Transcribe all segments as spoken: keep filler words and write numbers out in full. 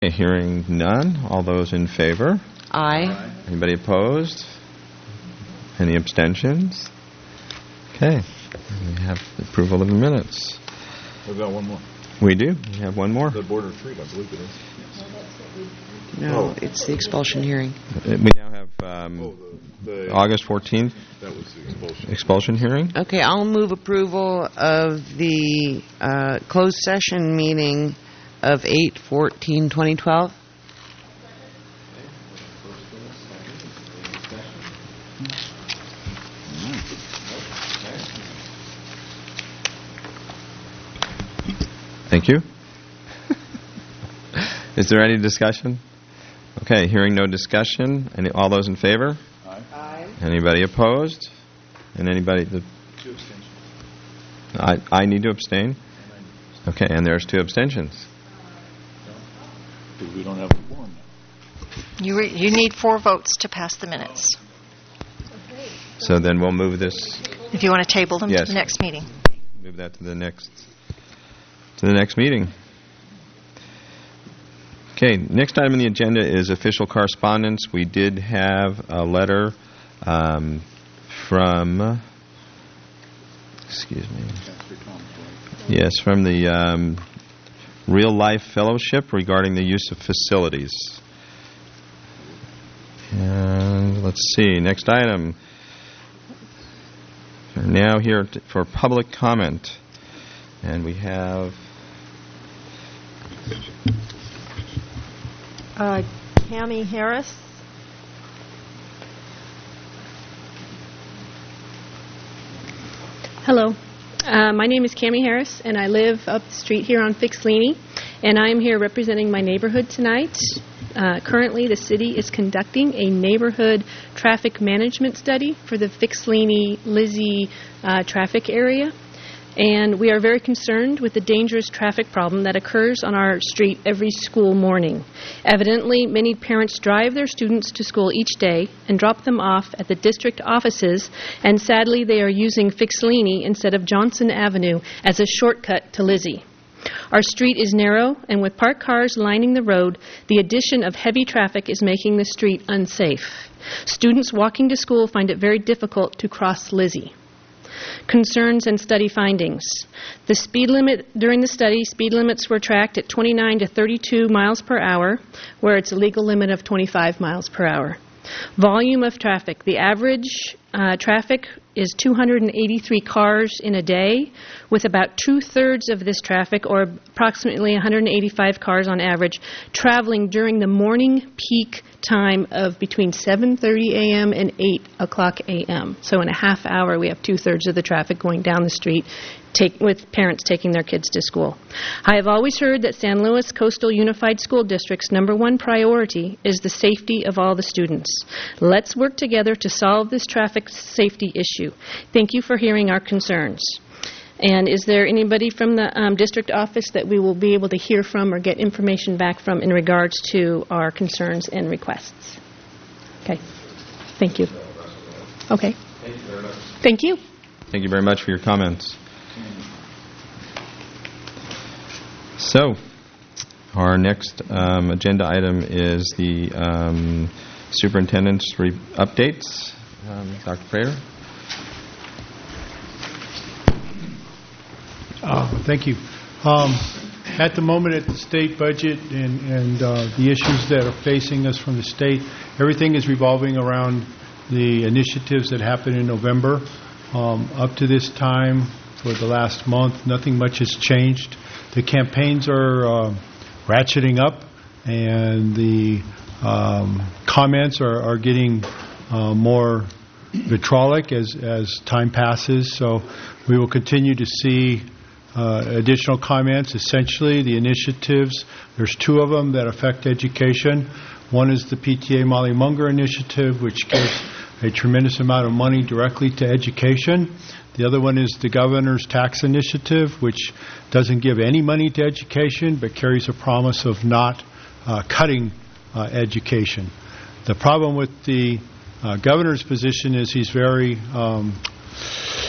Hearing none. All those in favor? Aye. Aye. Anybody opposed? Any abstentions? Okay. We have the approval of the minutes. We've got one more. We do. We have one more. The board retreat, I believe it is. No, oh. It's the expulsion hearing. We now have um, oh, the, the August fourteenth. That was the expulsion. Expulsion hearing. Okay, I'll move approval of the uh, closed session meeting of eight fourteen twenty twelve. Thank you. Is there any discussion? Okay, hearing no discussion. Any, all those in favor? Aye. Aye. Anybody opposed? And anybody... The, two abstentions. I, I need to abstain? Okay, and there's two abstentions. Because we don't have a quorum now. You, re- you need four votes to pass the minutes. So then we'll move this... If you want to table them yes. to the next meeting. Move that to the next... to the next meeting. Okay, next item on the agenda is official correspondence. We did have a letter um, from, excuse me, yes, from the um, Real Life Fellowship regarding the use of facilities. And let's see, next item. We're now here t- for public comment. And we have... Uh, Cami Harris. Hello. Uh, my name is Cami Harris, and I live up the street here on Fixlini, and I am here representing my neighborhood tonight. Uh, currently, the city is conducting a neighborhood traffic management study for the Fixlini-Lizzie uh, traffic area. And we are very concerned with the dangerous traffic problem that occurs on our street every school morning. Evidently, many parents drive their students to school each day and drop them off at the district offices, and sadly they are using Fixlini instead of Johnson Avenue as a shortcut to Lizzie. Our street is narrow, and with parked cars lining the road, the addition of heavy traffic is making the street unsafe. Students walking to school find it very difficult to cross Lizzie. Concerns and study findings. The speed limit during the study, speed limits were tracked at twenty-nine to thirty-two miles per hour, where it's a legal limit of twenty-five miles per hour. Volume of traffic. The average uh, traffic is two hundred eighty-three cars in a day, with about two-thirds of this traffic, or approximately one hundred eighty-five cars on average, traveling during the morning peak time of between seven thirty a.m. and eight o'clock a.m. So in a half hour, we have two-thirds of the traffic going down the street, take, with parents taking their kids to school. I have always heard that San Luis Coastal Unified School District's number one priority is the safety of all the students. Let's work together to solve this traffic safety issue. Thank you for hearing our concerns. And is there anybody from the um, district office that we will be able to hear from or get information back from in regards to our concerns and requests? Okay. Thank you. Okay. Thank you very much. Thank you. Thank you very much for your comments. So, our next um, agenda item is the um, superintendent's re- updates. Um, Doctor Prater. Uh, thank you. Um, at the moment, at the state budget and, and uh, the issues that are facing us from the state, everything is revolving around the initiatives that happened in November. Um, up to this time, for the last month, nothing much has changed. The campaigns are uh, ratcheting up, and the um, comments are, are getting uh, more vitriolic as, as time passes. So we will continue to see Uh, additional comments. Essentially, the initiatives, there's two of them that affect education. One is the P T A Molly Munger initiative, which gives a tremendous amount of money directly to education. The other one is the governor's tax initiative, which doesn't give any money to education, but carries a promise of not uh, cutting uh, education. The problem with the uh, governor's position is he's very um,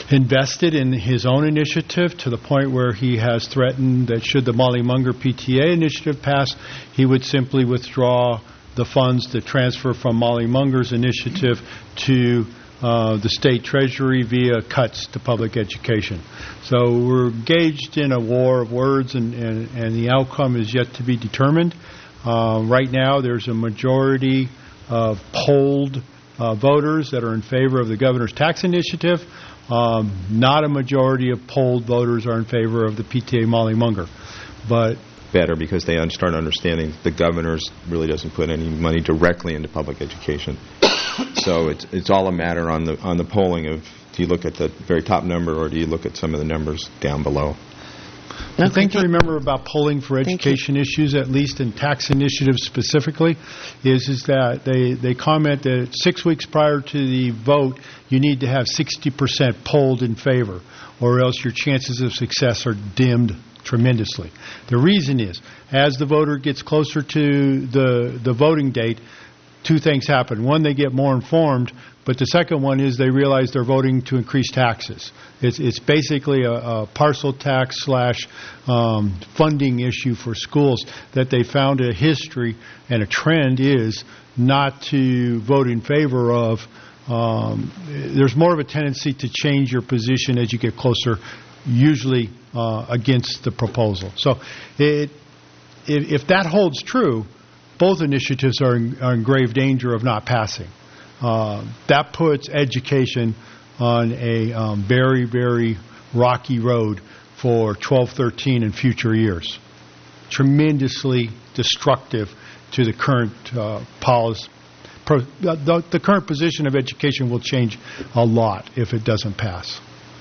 invested in his own initiative to the point where he has threatened that should the Molly Munger P T A initiative pass, he would simply withdraw the funds that transfer from Molly Munger's initiative to uh, the state treasury via cuts to public education. So we're engaged in a war of words, and, and, and the outcome is yet to be determined. Uh, right now, there's a majority of polled uh, voters that are in favor of the governor's tax initiative. Um, not a majority of polled voters are in favor of the P T A Molly Munger. But better because they un- start understanding the governor's really doesn't put any money directly into public education. So it's it's all a matter on the on the polling of, do you look at the very top number or do you look at some of the numbers down below? The thing to remember about polling for Thank education issues, at least in tax initiatives specifically, is is that they, they comment that six weeks prior to the vote, you need to have sixty percent polled in favor, or else your chances of success are dimmed tremendously. The reason is, as the voter gets closer to the the voting date, two things happen. One, they get more informed, but the second one is they realize they're voting to increase taxes. It's, it's basically a, a parcel tax slash um, funding issue for schools that they found a history and a trend is not to vote in favor of. Um, there's more of a tendency to change your position as you get closer, usually uh, against the proposal. So it, if, if that holds true, both initiatives are in, are in grave danger of not passing. Uh, that puts education on a um, very, very rocky road for twelve thirteen and future years. Tremendously destructive to the current uh, policy. Pro, the, the current position of education will change a lot if it doesn't pass.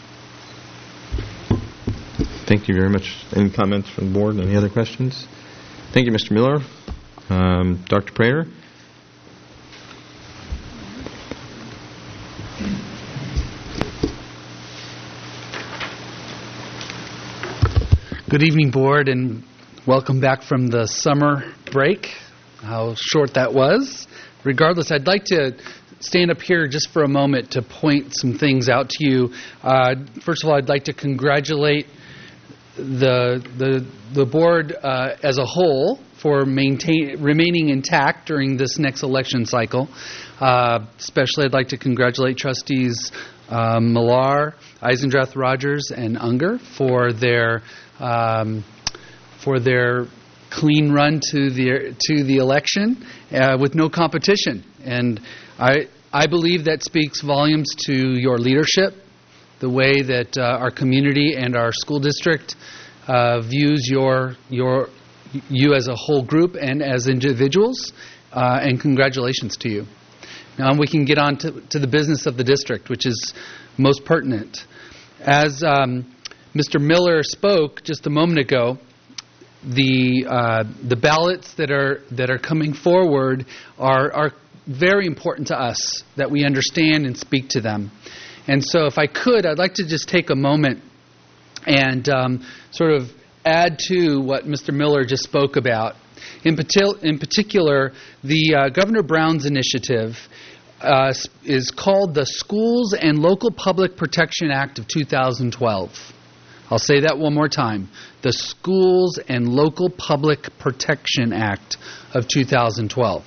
Thank you very much. Any comments from the board? Any other questions? Thank you, Mister Miller. Um, Doctor Prater? Good evening, Board, and welcome back from the summer break, how short that was. Regardless, I'd like to stand up here just for a moment to point some things out to you. Uh, first of all, I'd like to congratulate the the, the Board uh, as a whole for maintain, remaining intact during this next election cycle. Uh, especially, I'd like to congratulate Trustees uh, Millar, Eisendrath, Rogers, and Unger for their um, for their clean run to the to the election uh, with no competition. And I I believe that speaks volumes to your leadership, the way that uh, our community and our school district uh, views your your you as a whole group and as individuals. Uh, and congratulations to you. Now we can get on to, to the business of the district, which is most pertinent. As um, Mister Miller spoke just a moment ago, the uh, the ballots that are that are coming forward are are very important to us, that we understand and speak to them. And so, if I could, I'd like to just take a moment and um, sort of add to what Mister Miller just spoke about. In, patil- in particular, the uh, Governor Brown's initiative uh, is called the Schools and Local Public Protection Act of two thousand twelve. I'll say that one more time. The Schools and Local Public Protection Act of two thousand twelve.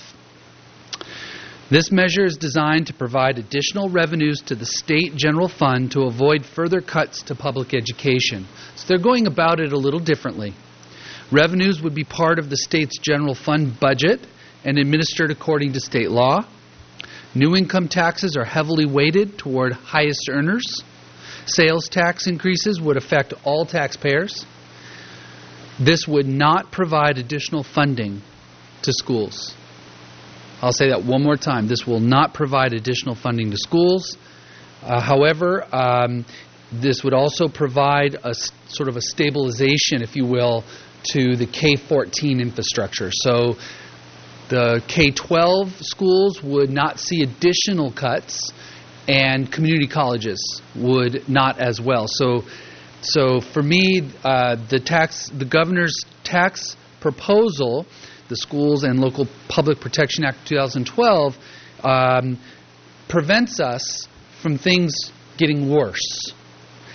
This measure is designed to provide additional revenues to the state general fund to avoid further cuts to public education. So they're going about it a little differently. Revenues would be part of the state's general fund budget and administered according to state law. New income taxes are heavily weighted toward highest earners. Sales tax increases would affect all taxpayers. This would not provide additional funding to schools. I'll say that one more time. This will not provide additional funding to schools. Uh, however, um, this would also provide a sort of a stabilization, if you will, to the K fourteen infrastructure. So the K twelve schools would not see additional cuts, and community colleges would not as well. So, so for me, uh, the tax, the governor's tax proposal, the Schools and Local Public Protection Act two thousand twelve, um, prevents us from things getting worse.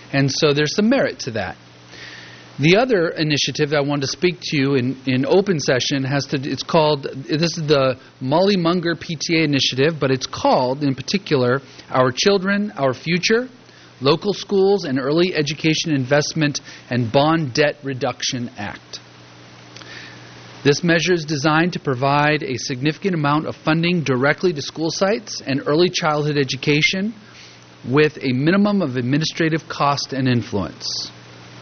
And so there's some merit to that. The other initiative I wanted to speak to you in, in open session has to, it's called, this is the Molly Munger P T A initiative, but it's called, in particular, Our Children, Our Future, Local Schools and Early Education Investment and Bond Debt Reduction Act. This measure is designed to provide a significant amount of funding directly to school sites and early childhood education with a minimum of administrative cost and influence.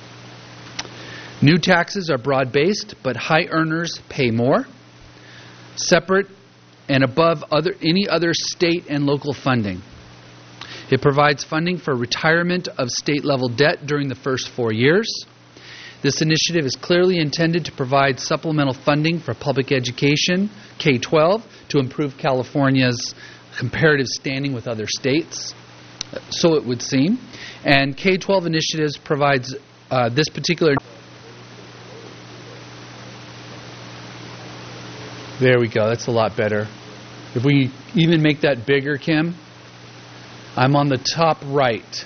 New taxes are broad-based, but high earners pay more, separate and above other, any other state and local funding. It provides funding for retirement of state-level debt during the first four years. This initiative is clearly intended to provide supplemental funding for public education, K twelve, to improve California's comparative standing with other states, so it would seem. And K twelve initiatives provides uh, this particular... There we go. That's a lot better. If we even make that bigger, Kim, I'm on the top right.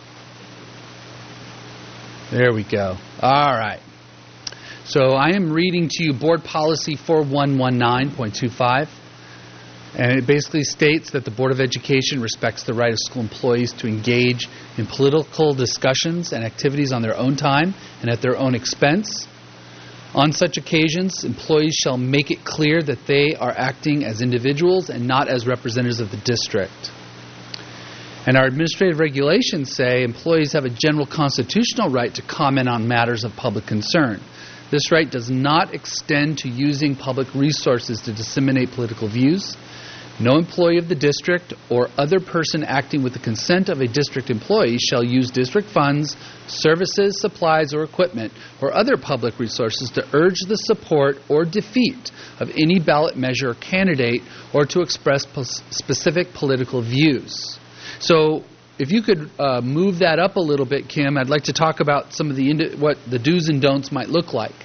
There we go. All right. So I am reading to you Board Policy forty-one nineteen point two five. And it basically states that the Board of Education respects the right of school employees to engage in political discussions and activities on their own time and at their own expense. On such occasions, employees shall make it clear that they are acting as individuals and not as representatives of the district. And our administrative regulations say employees have a general constitutional right to comment on matters of public concern. This right does not extend to using public resources to disseminate political views. No employee of the district or other person acting with the consent of a district employee shall use district funds, services, supplies, or equipment, or other public resources to urge the support or defeat of any ballot measure or candidate or to express po- specific political views. So if you could uh, move that up a little bit, Kim, I'd like to talk about some of the indi- what the do's and don'ts might look like.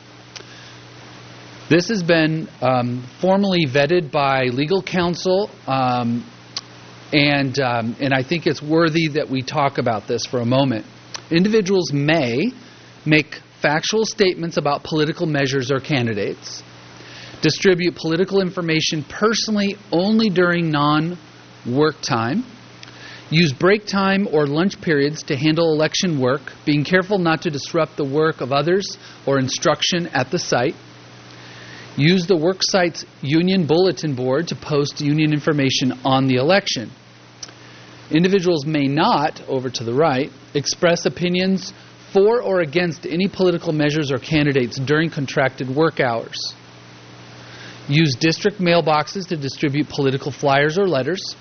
This has been um, formally vetted by legal counsel, um, and um, and I think it's worthy that we talk about this for a moment. Individuals may make factual statements about political measures or candidates, distribute political information personally only during non-work time, use break time or lunch periods to handle election work, being careful not to disrupt the work of others or instruction at the site, use the work site's union bulletin board to post union information on the election. Individuals may not, over to the right, express opinions for or against any political measures or candidates during contracted work hours. Use district mailboxes to distribute political flyers or letters.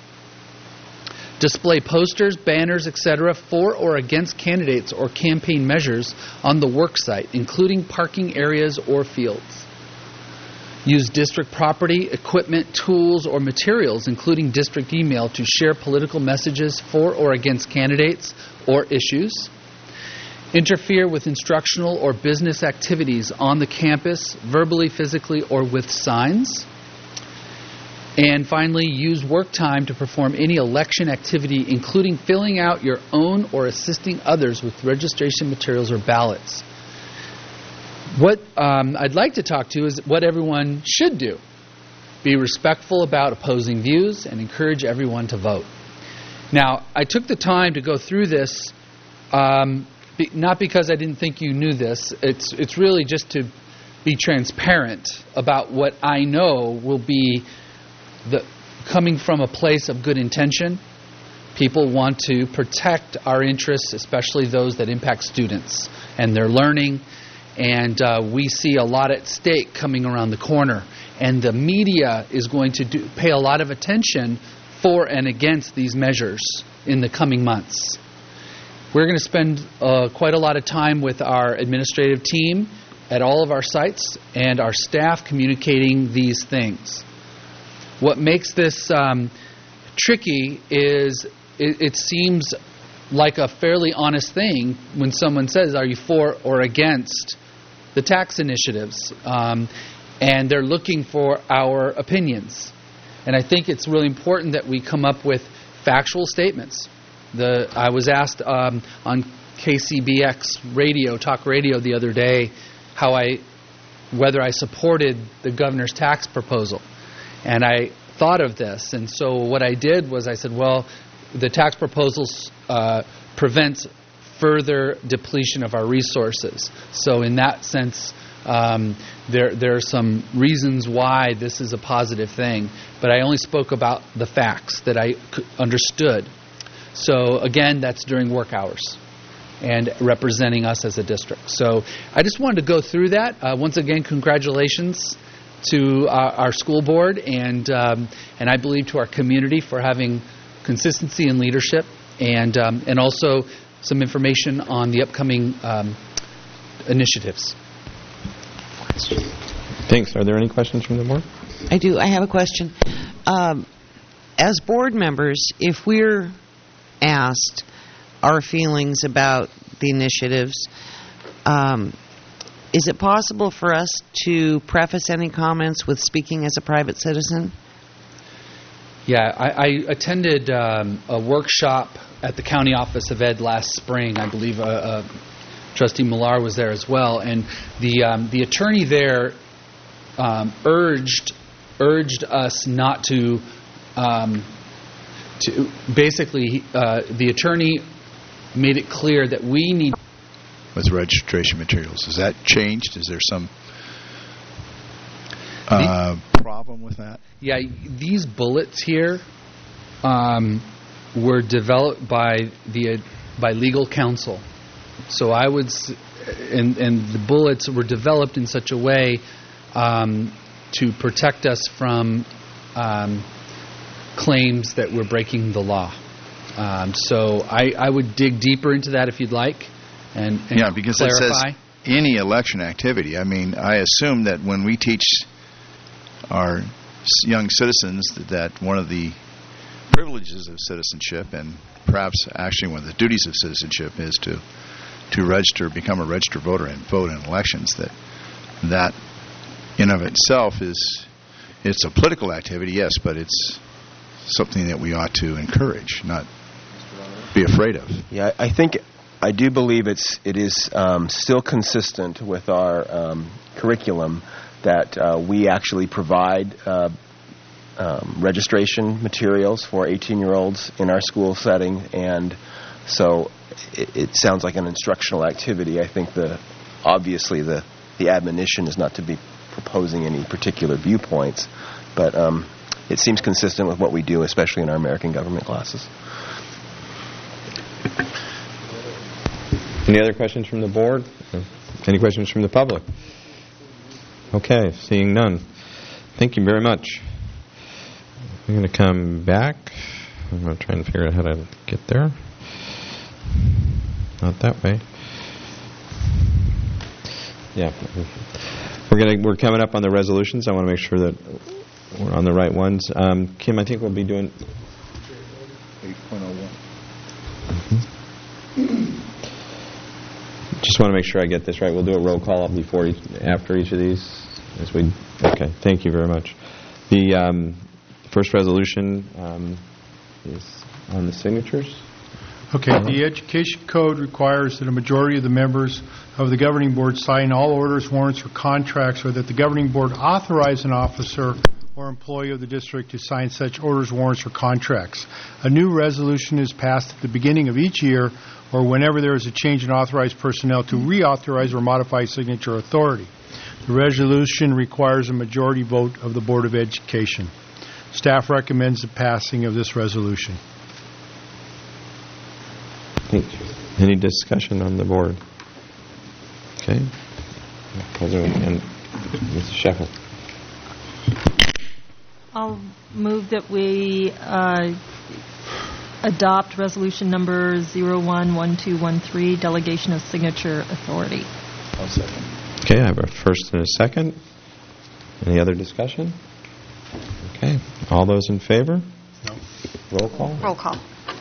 Display posters, banners, et cetera for or against candidates or campaign measures on the work site, including parking areas or fields. Use district property, equipment, tools, or materials, including district email, to share political messages for or against candidates or issues. Interfere with instructional or business activities on the campus, verbally, physically, or with signs. And finally, use work time to perform any election activity, including filling out your own or assisting others with registration materials or ballots. What um, I'd like to talk to is what everyone should do. Be respectful about opposing views and encourage everyone to vote. Now, I took the time to go through this, um, be, not because I didn't think you knew this. It's, it's really just to be transparent about what I know will be the, coming from a place of good intention. People want to protect our interests, especially those that impact students and their learning. And uh, we see a lot at stake coming around the corner. And the media is going to do, pay a lot of attention for and against these measures in the coming months. We're going to spend uh, quite a lot of time with our administrative team at all of our sites and our staff communicating these things. What makes this um, tricky is it, it seems like a fairly honest thing when someone says, are you for or against the tax initiatives? Um, and they're looking for our opinions. And I think it's really important that we come up with factual statements. The I was asked um, on K C B X radio, talk radio the other day, how I, whether I supported the governor's tax proposal. And I thought of this, and so what I did was I said, well, the tax proposals uh, prevents further depletion of our resources. So in that sense, um, there there are some reasons why this is a positive thing. But I only spoke about the facts that I c- understood. So again, that's during work hours and representing us as a district. So I just wanted to go through that. Uh, once again, congratulations to our, our school board and um, and I believe to our community for having consistency in leadership, and um, and also some information on the upcoming um, initiatives. Thanks. Are there any questions from the board? I do. I have a question. Um, as board members, if we're asked our feelings about the initiatives, um, is it possible for us to preface any comments with speaking as a private citizen? Yeah, I, I attended um, a workshop at the County Office of Ed last spring. I believe uh, uh, Trustee Millar was there as well, and the um, the attorney there um, urged urged us not to um, to basically uh, the attorney made it clear that we need With registration materials. Has that changed? Is there some uh, problem with that? Yeah, these bullets here um, were developed by the by legal counsel. So I would, s- and and the bullets were developed in such a way um, to protect us from um, claims that we're breaking the law. Um, so I, I would dig deeper into that if you'd like, and, and Yeah, because clarify. it says any election activity. I mean, I assume that when we teach our s- young citizens that one of the privileges of citizenship, and perhaps actually one of the duties of citizenship, is to to register, become a registered voter and vote in elections, that that in of itself is it's a political activity, yes, but it's something that we ought to encourage, not be afraid of. Yeah, I think I do believe it's it is um, still consistent with our um, curriculum that uh, we actually provide uh, um, registration materials for eighteen-year-olds in our school setting, and so it, it sounds like an instructional activity. I think the obviously the the admonition is not to be proposing any particular viewpoints, but um, it seems consistent with what we do, especially in our American government classes. Any other questions from the board? Any questions from the public? Okay, seeing none. Thank you very much. I'm going to come back. I'm going to try and figure out how to get there. Not that way. Yeah. We're going to we're coming up on the resolutions. I want to make sure that we're on the right ones. Um, Kim, I think we'll be doing eight point oh one. Just want to make sure I get this right. We'll do a roll call up before each, after each of these. As we okay. Thank you very much. The um, first resolution um, is on the signatures. Okay, the Education Code requires that a majority of the members of the governing board sign all orders, warrants, or contracts, or that the governing board authorize an officer or employee of the district to sign such orders, warrants, or contracts. A new resolution is passed at the beginning of each year or whenever there is a change in authorized personnel to reauthorize or modify signature authority. The resolution requires a majority vote of the Board of Education. Staff recommends the passing of this resolution. Any discussion on the board? Okay. President and Mister Sheffield. I'll move that we uh, adopt resolution number zero one one two one three, delegation of signature authority. I'll second. Okay, I have a first and a second. Any other discussion? Okay. All those in favor? No. Roll call. Roll call.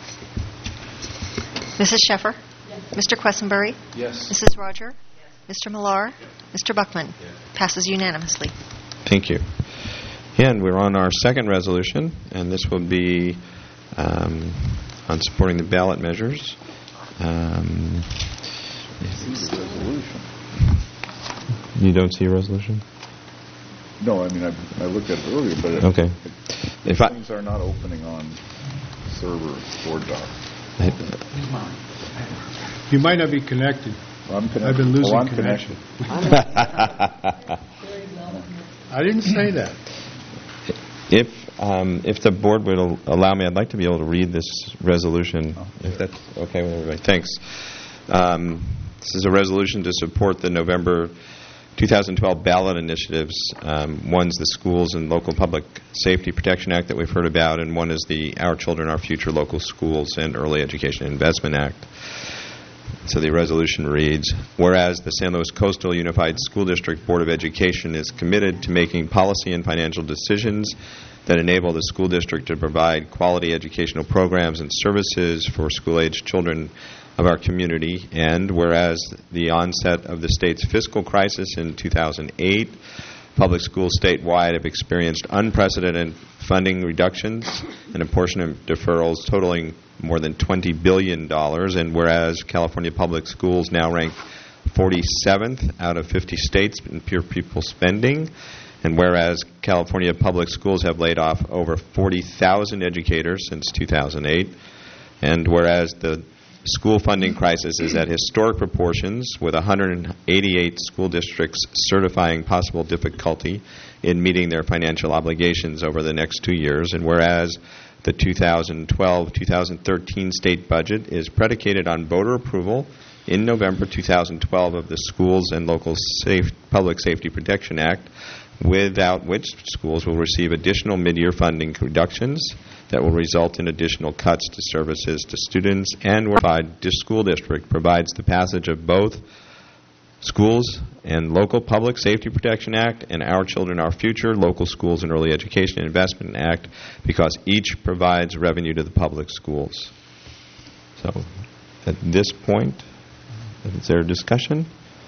Missus Sheffer? Mister Quessenberry? Yes. Missus Roger? Mister Millar? Mister Buckman? Passes unanimously. Thank you. And we're on our second resolution, and this will be um, on supporting the ballot measures. Um, You don't see a resolution? No, I mean, I, I looked at it earlier, but it, Okay. it, If I, things are not opening on server Board Doc. You might not be connected. Well, I'm connected. I've been losing oh, I'm connection. connected. I didn't say that. If um, if the board would al- allow me, I'd like to be able to read this resolution, Oh, if sure. that's okay with everybody. Thanks. Um, This is a resolution to support the November two thousand twelve ballot initiatives. Um, One's the Schools and Local Public Safety Protection Act that we've heard about, and one is the Our Children, Our Future Local Schools and Early Education Investment Act. So the resolution reads, whereas the San Luis Coastal Unified School District Board of Education is committed to making policy and financial decisions that enable the school district to provide quality educational programs and services for school-aged children of our community, and whereas the onset of the state's fiscal crisis in two thousand eight, public schools statewide have experienced unprecedented funding reductions and apportionment deferrals totaling more than twenty billion dollars, and whereas California public schools now rank forty-seventh out of fifty states in pure pupil spending, and whereas California public schools have laid off over forty thousand educators since two thousand eight, and whereas the school funding crisis is at historic proportions, with one hundred eighty-eight school districts certifying possible difficulty in meeting their financial obligations over the next two years, and whereas the two thousand twelve two thousand thirteen state budget is predicated on voter approval in November two thousand twelve of the Schools and Local Safe Public Safety Protection Act, without which schools will receive additional mid-year funding reductions that will result in additional cuts to services to students, and whereby the school district provides the passage of both Schools and Local Public Safety Protection Act and Our Children, Our Future Local Schools and Early Education Investment Act, because each provides revenue to the public schools. So, at this point, is there a discussion?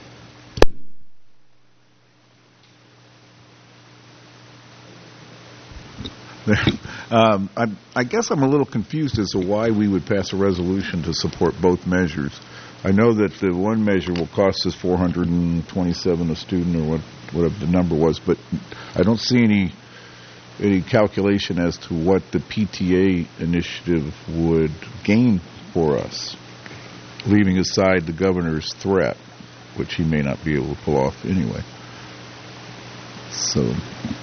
um, I, I guess I'm a little confused as to why we would pass a resolution to support both measures. I know that the one measure will cost us four hundred twenty-seven a student, or what, whatever the number was, but I don't see any any calculation as to what the P T A initiative would gain for us, leaving aside the governor's threat, which he may not be able to pull off anyway. So...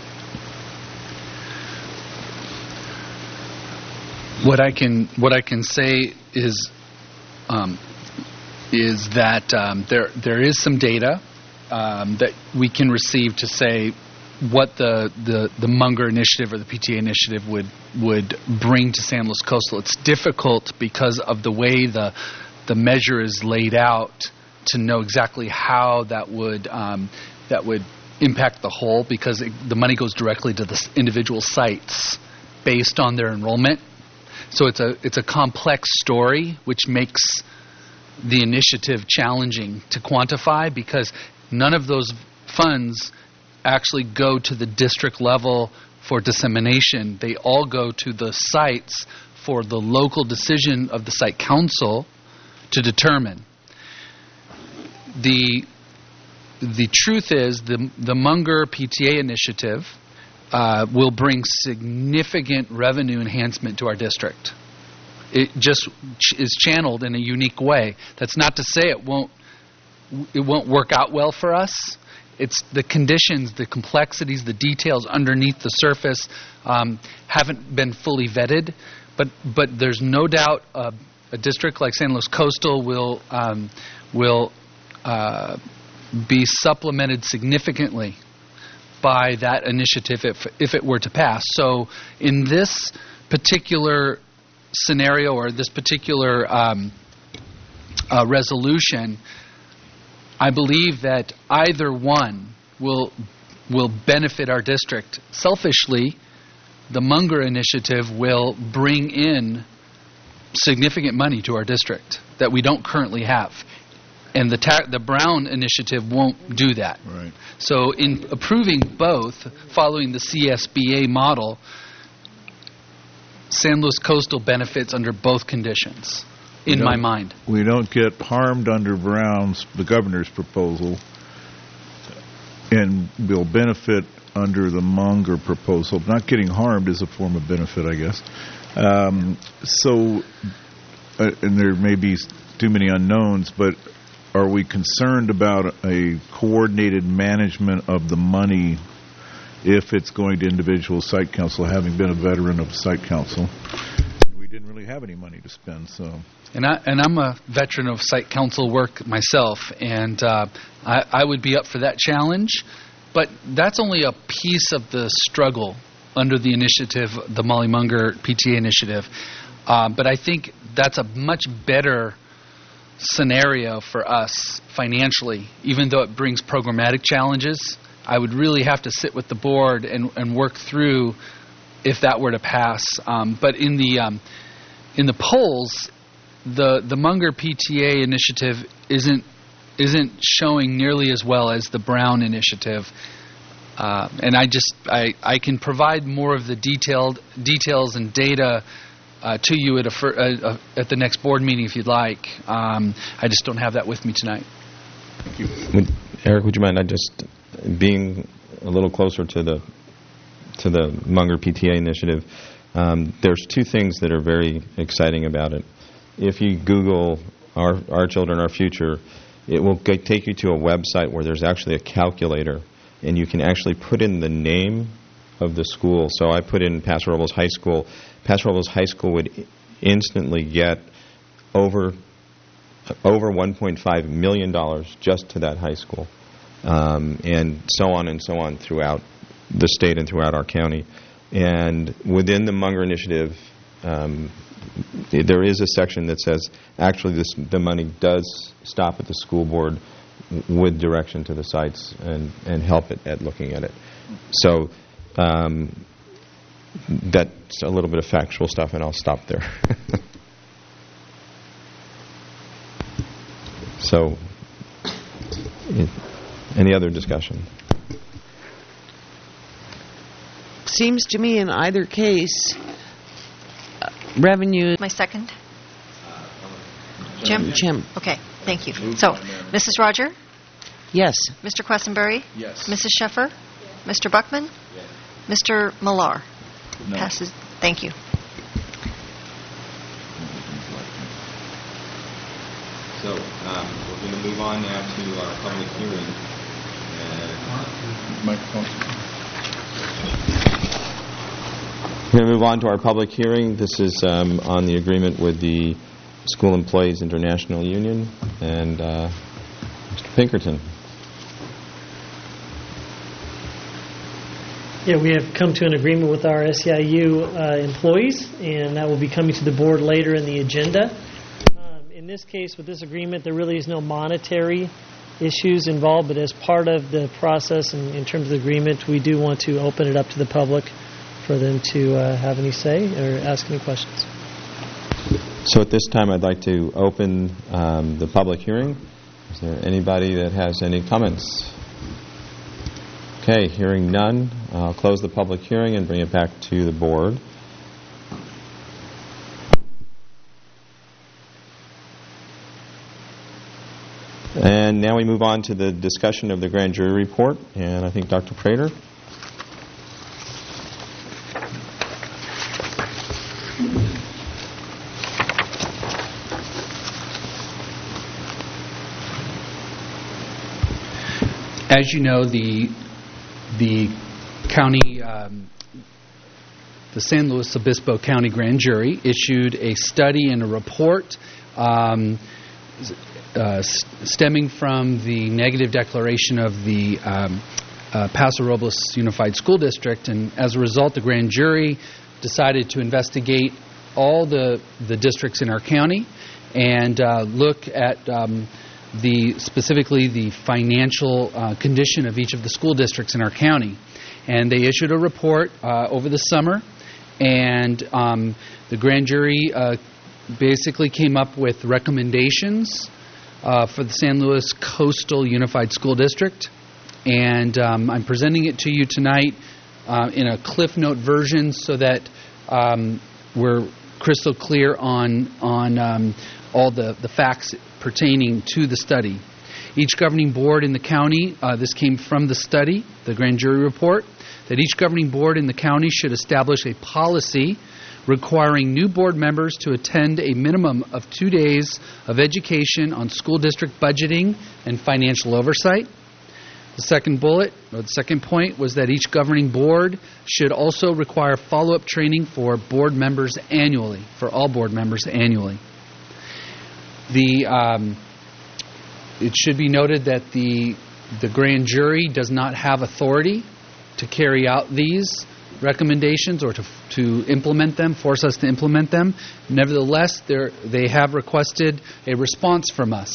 What I can what I can say is um, is that um, there there is some data um, that we can receive to say what the, the, the Munger initiative or the P T A initiative would would bring to San Luis Coastal. It's difficult because of the way the the measure is laid out to know exactly how that would um, that would impact the whole, because it, the money goes directly to the individual sites based on their enrollment. So it's a it's a complex story, which makes the initiative challenging to quantify, because none of those funds actually go to the district level for dissemination. They all go to the sites for the local decision of the site council to determine. The the truth is the the Munger P T A initiative Uh, will bring significant revenue enhancement to our district. It just ch- is channeled in a unique way. That's not to say it won't it won't work out well for us. It's the conditions, the complexities, the details underneath the surface um, haven't been fully vetted. But but there's no doubt uh, a district like San Luis Coastal will um, will uh, be supplemented significantly by that initiative if if it were to pass. So in this particular scenario, or this particular um, uh, resolution, I believe that either one will will benefit our district. Selfishly, the Munger initiative will bring in significant money to our district that we don't currently have. And the ta- the Brown initiative won't do that. Right. So in approving both, following the C S B A model, San Luis Coastal benefits under both conditions. in We my don't- mind. We don't get harmed under Brown's, the governor's proposal, and will benefit under the Munger proposal. Not getting harmed is a form of benefit, I guess. Um, so, uh, and there may be too many unknowns, but are we concerned about a coordinated management of the money if it's going to individual site council, having been a veteran of site council? We didn't really have any money to spend, so... And, I, and I'm a veteran of site council work myself, and uh, I, I would be up for that challenge. But that's only a piece of the struggle under the initiative, the Molly Munger P T A initiative. Uh, but I think that's a much better scenario for us financially, even though it brings programmatic challenges. I would really have to sit with the board and, and work through if that were to pass. Um, but in the um, in the polls, the the Munger P T A initiative isn't isn't showing nearly as well as the Brown initiative. Uh, and I just I, I can provide more of the detailed details and data uh, to you at a fir- uh, uh, at the next board meeting if you'd like. Um, I just don't have that with me tonight. Thank you. Would, Eric, would you mind I just being a little closer to the to the Munger P T A initiative? Um, there's two things that are very exciting about it. If you Google our our children, our future, it will get, take you to a website where there's actually a calculator, and you can actually put in the name of the school. So I put in Paso Robles High School. Paso Robles High School would instantly get over over one point five million dollars just to that high school, um, and so on and so on throughout the state and throughout our county. And within the Munger initiative, um, there is a section that says actually this, the money does stop at the school board with direction to the sites and, and help it at looking at it. So um, that's a little bit of factual stuff, and I'll stop there. So, any other discussion? Seems to me in either case, uh, revenue... My second? Jim? Jim. Okay, thank you. So, Missus Roger? Yes. Mister Quessenberry? Yes. Missus Sheffer? Mister Buckman? Yes. Mister Millar? No. Passes. Thank you. So um, we're going to move on now to our public hearing. Microphone. We're going to move on to our public hearing. This is um, on the agreement with the School Employees International Union and uh, Mister Pinkerton. Yeah, we have come to an agreement with our S E I U uh, employees, and that will be coming to the board later in the agenda. Um, in this case, with this agreement, there really is no monetary issues involved, but as part of the process and in terms of the agreement, we do want to open it up to the public for them to uh, have any say or ask any questions. So at this time, I'd like to open um, the public hearing. Is there anybody that has any comments? Okay, hearing none, I'll close the public hearing and bring it back to the board. And now we move on to the discussion of the grand jury report, and I think Doctor Prater. As you know, the the county, um, the San Luis Obispo County Grand Jury issued a study and a report um, uh, s- stemming from the negative declaration of the um, uh, Paso Robles Unified School District, and as a result, the grand jury decided to investigate all the the districts in our county and uh, look at um, the specifically the financial uh, condition of each of the school districts in our county. And they issued a report uh, over the summer, and um, the grand jury uh, basically came up with recommendations uh, for the San Luis Coastal Unified School District. And um, I'm presenting it to you tonight uh, in a Cliff Note version so that um, we're crystal clear on on um, all the, the facts pertaining to the study. Each governing board in the county, uh, this came from the study, the grand jury report, that each governing board in the county should establish a policy requiring new board members to attend a minimum of two days of education on school district budgeting and financial oversight. The second bullet, or the second point, was that each governing board should also require follow-up training for board members annually, for all board members annually. The um, it should be noted that the the grand jury does not have authority to carry out these recommendations or to to implement them, force us to implement them. Nevertheless, they have requested a response from us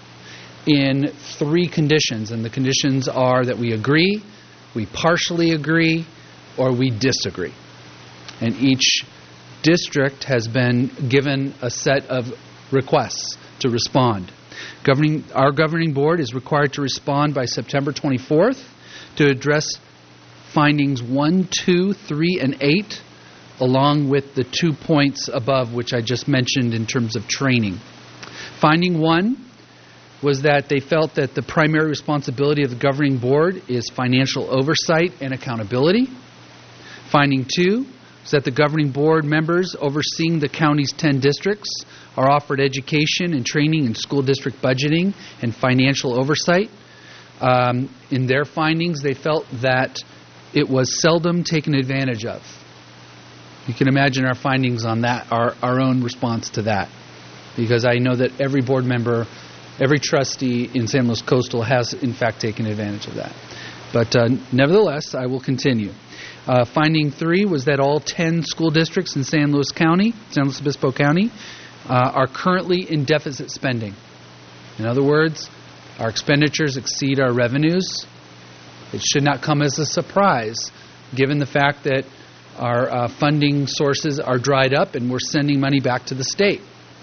in three conditions, and the conditions are that we agree, we partially agree, or we disagree. And each district has been given a set of requests to respond. Governing, our governing board is required to respond by September twenty-fourth to address findings one, two, three, and eight, along with the two points above which I just mentioned in terms of training. Finding one was that they felt that the primary responsibility of the governing board is financial oversight and accountability. Finding two was that the governing board members overseeing the county's ten districts are offered education and training in school district budgeting and financial oversight. Um, in their findings, they felt that it was seldom taken advantage of. You can imagine our findings on that, our, our own response to that. Because I know that every board member, every trustee in San Luis Coastal has in fact taken advantage of that. But uh, nevertheless, I will continue. Uh, finding three was that all ten school districts in San Luis County, San Luis Obispo County, uh, are currently in deficit spending. In other words, our expenditures exceed our revenues. It should not come as a surprise, given the fact that our uh, funding sources are dried up and we're sending money back to the state.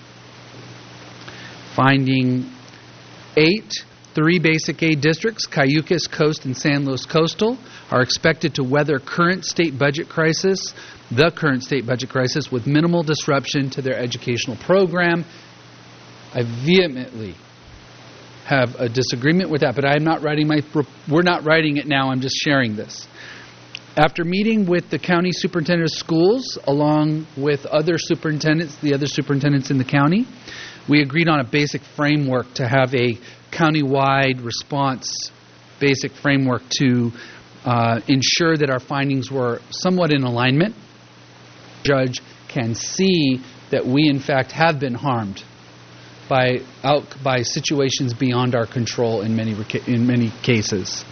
Finding eight, three basic aid districts, Cayucas, Coast, and San Luis Coastal, are expected to weather current state budget crisis, the current state budget crisis, with minimal disruption to their educational program. I vehemently have a disagreement with that, but I'm not writing my. We're not writing it now. I'm just sharing this. After meeting with the county superintendent of schools, along with other superintendents, the other superintendents in the county, we agreed on a basic framework to have a county-wide response, basic framework to uh, ensure that our findings were somewhat in alignment. The judge can see that we, in fact, have been harmed by out by situations beyond our control in many in many cases.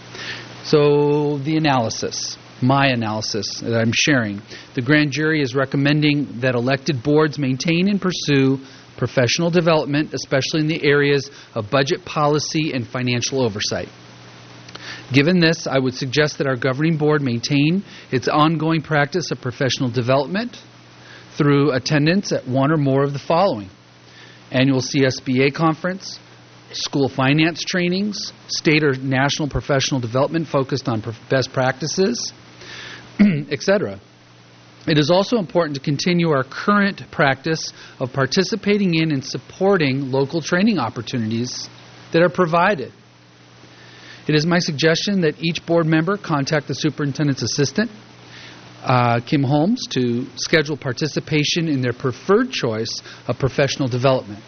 So the analysis, my analysis that I'm sharing, the grand jury is recommending that elected boards maintain and pursue professional development, especially in the areas of budget policy and financial oversight. Given this, I would suggest that our governing board maintain its ongoing practice of professional development through attendance at one or more of the following: annual C S B A conference, school finance trainings, state or national professional development focused on best practices, et cetera. It is also important to continue our current practice of participating in and supporting local training opportunities that are provided. It is my suggestion that each board member contact the superintendent's assistant, uh, Kim Holmes, to schedule participation in their preferred choice of professional development.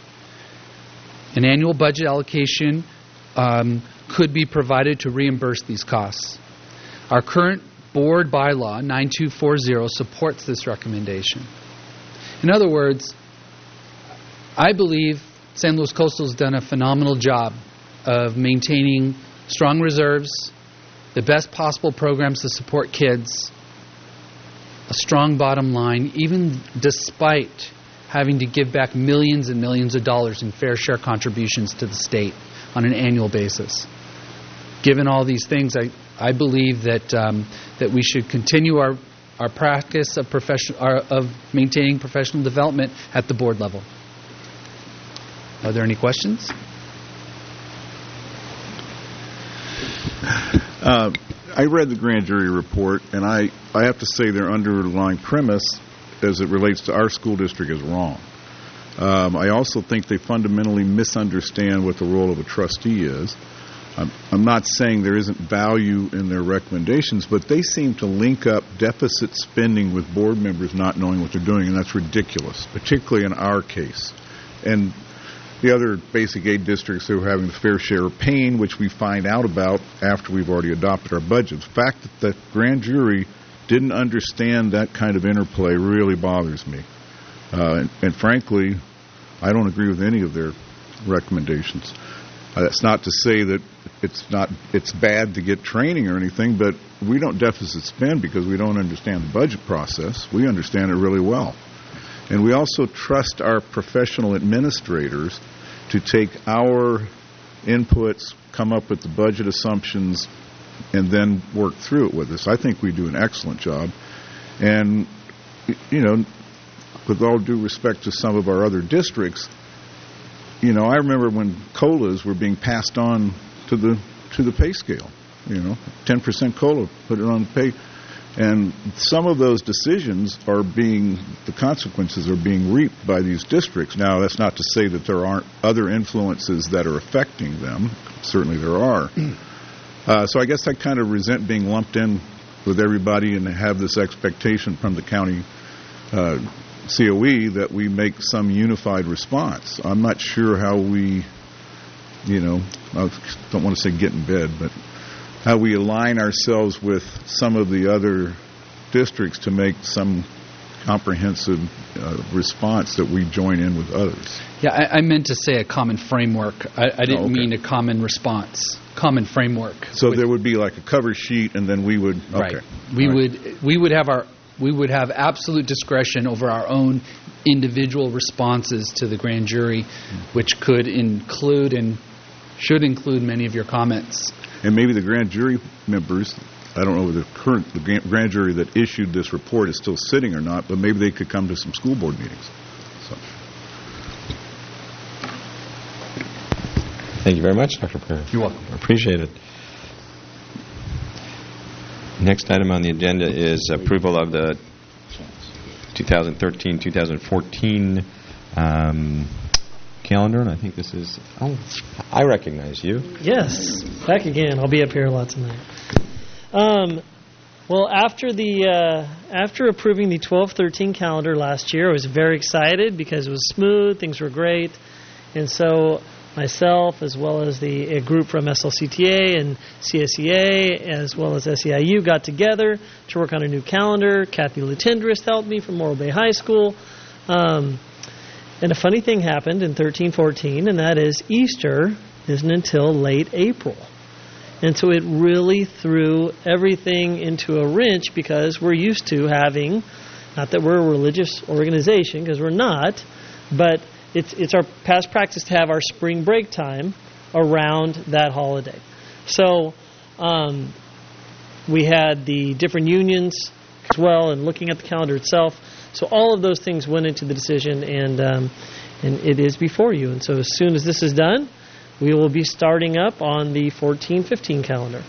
An annual budget allocation um, could be provided to reimburse these costs. Our current board bylaw, nine two four zero, supports this recommendation. In other words, I believe San Luis Coastal has done a phenomenal job of maintaining strong reserves, the best possible programs to support kids, a strong bottom line, even despite having to give back millions and millions of dollars in fair share contributions to the state on an annual basis. Given all these things, I, I believe that um, that we should continue our, our practice of profession, our, of maintaining professional development at the board level. Are there any questions? Uh, I read the grand jury report, and I, I have to say their underlying premise as it relates to our school district is wrong. Um, I also think they fundamentally misunderstand what the role of a trustee is. I'm, I'm not saying there isn't value in their recommendations, but they seem to link up deficit spending with board members not knowing what they're doing, and that's ridiculous, particularly in our case. And the other basic aid districts who are having the fair share of pain, which we find out about after we've already adopted our budgets. The fact that the grand jury didn't understand that kind of interplay really bothers me. Uh, and, and frankly, I don't agree with any of their recommendations. Uh, that's not to say that it's not it's bad to get training or anything, but we don't deficit spend because we don't understand the budget process. We understand it really well. And we also trust our professional administrators to take our inputs, come up with the budget assumptions, and then work through it with us. I think we do an excellent job. And, you know, with all due respect to some of our other districts, you know, I remember when COLAs were being passed on to the to the pay scale. You know, ten percent COLA, put it on the pay. And some of those decisions are being, the consequences are being reaped by these districts. Now, that's not to say that there aren't other influences that are affecting them. Certainly there are. Uh, so I guess I kind of resent being lumped in with everybody and have this expectation from the county uh, C O E that we make some unified response. I'm not sure how we, you know, I don't want to say get in bed, but how we align ourselves with some of the other districts to make some comprehensive uh, response that we join in with others. Yeah, I, I meant to say a common framework. I, I didn't Oh, okay. mean a common response. Common framework. So With- there would be like a cover sheet, and then we would. Okay. Right. We All right. would we would have our we would have absolute discretion over our own individual responses to the grand jury, which could include and should include many of your comments. And maybe the grand jury members, I don't know if the current the grand grand jury that issued this report is still sitting or not, but maybe they could come to some school board meetings. So. Thank you very much, Doctor Perry. You're welcome. I appreciate it. Next item on the agenda is approval of the twenty thirteen twenty fourteen um, calendar, and I think this is, oh, I recognize you. Yes, back again. I'll be up here a lot tonight. Um, well, after the uh, after approving the twelve thirteen calendar last year, I was very excited because it was smooth, things were great, and so myself, as well as the a group from S L C T A and C S E A, as well as S E I U, got together to work on a new calendar. Kathy Lutendrist helped me from Morro Bay High School. Um, and a funny thing happened in thirteen fourteen, and that is Easter isn't until late April. And so it really threw everything into a wrench because we're used to having, not that we're a religious organization, because we're not, but It's it's our past practice to have our spring break time around that holiday. So um, we had the different unions as well, and looking at the calendar itself. So all of those things went into the decision, and um, and it is before you. And so as soon as this is done, we will be starting up on the fourteen fifteen calendar.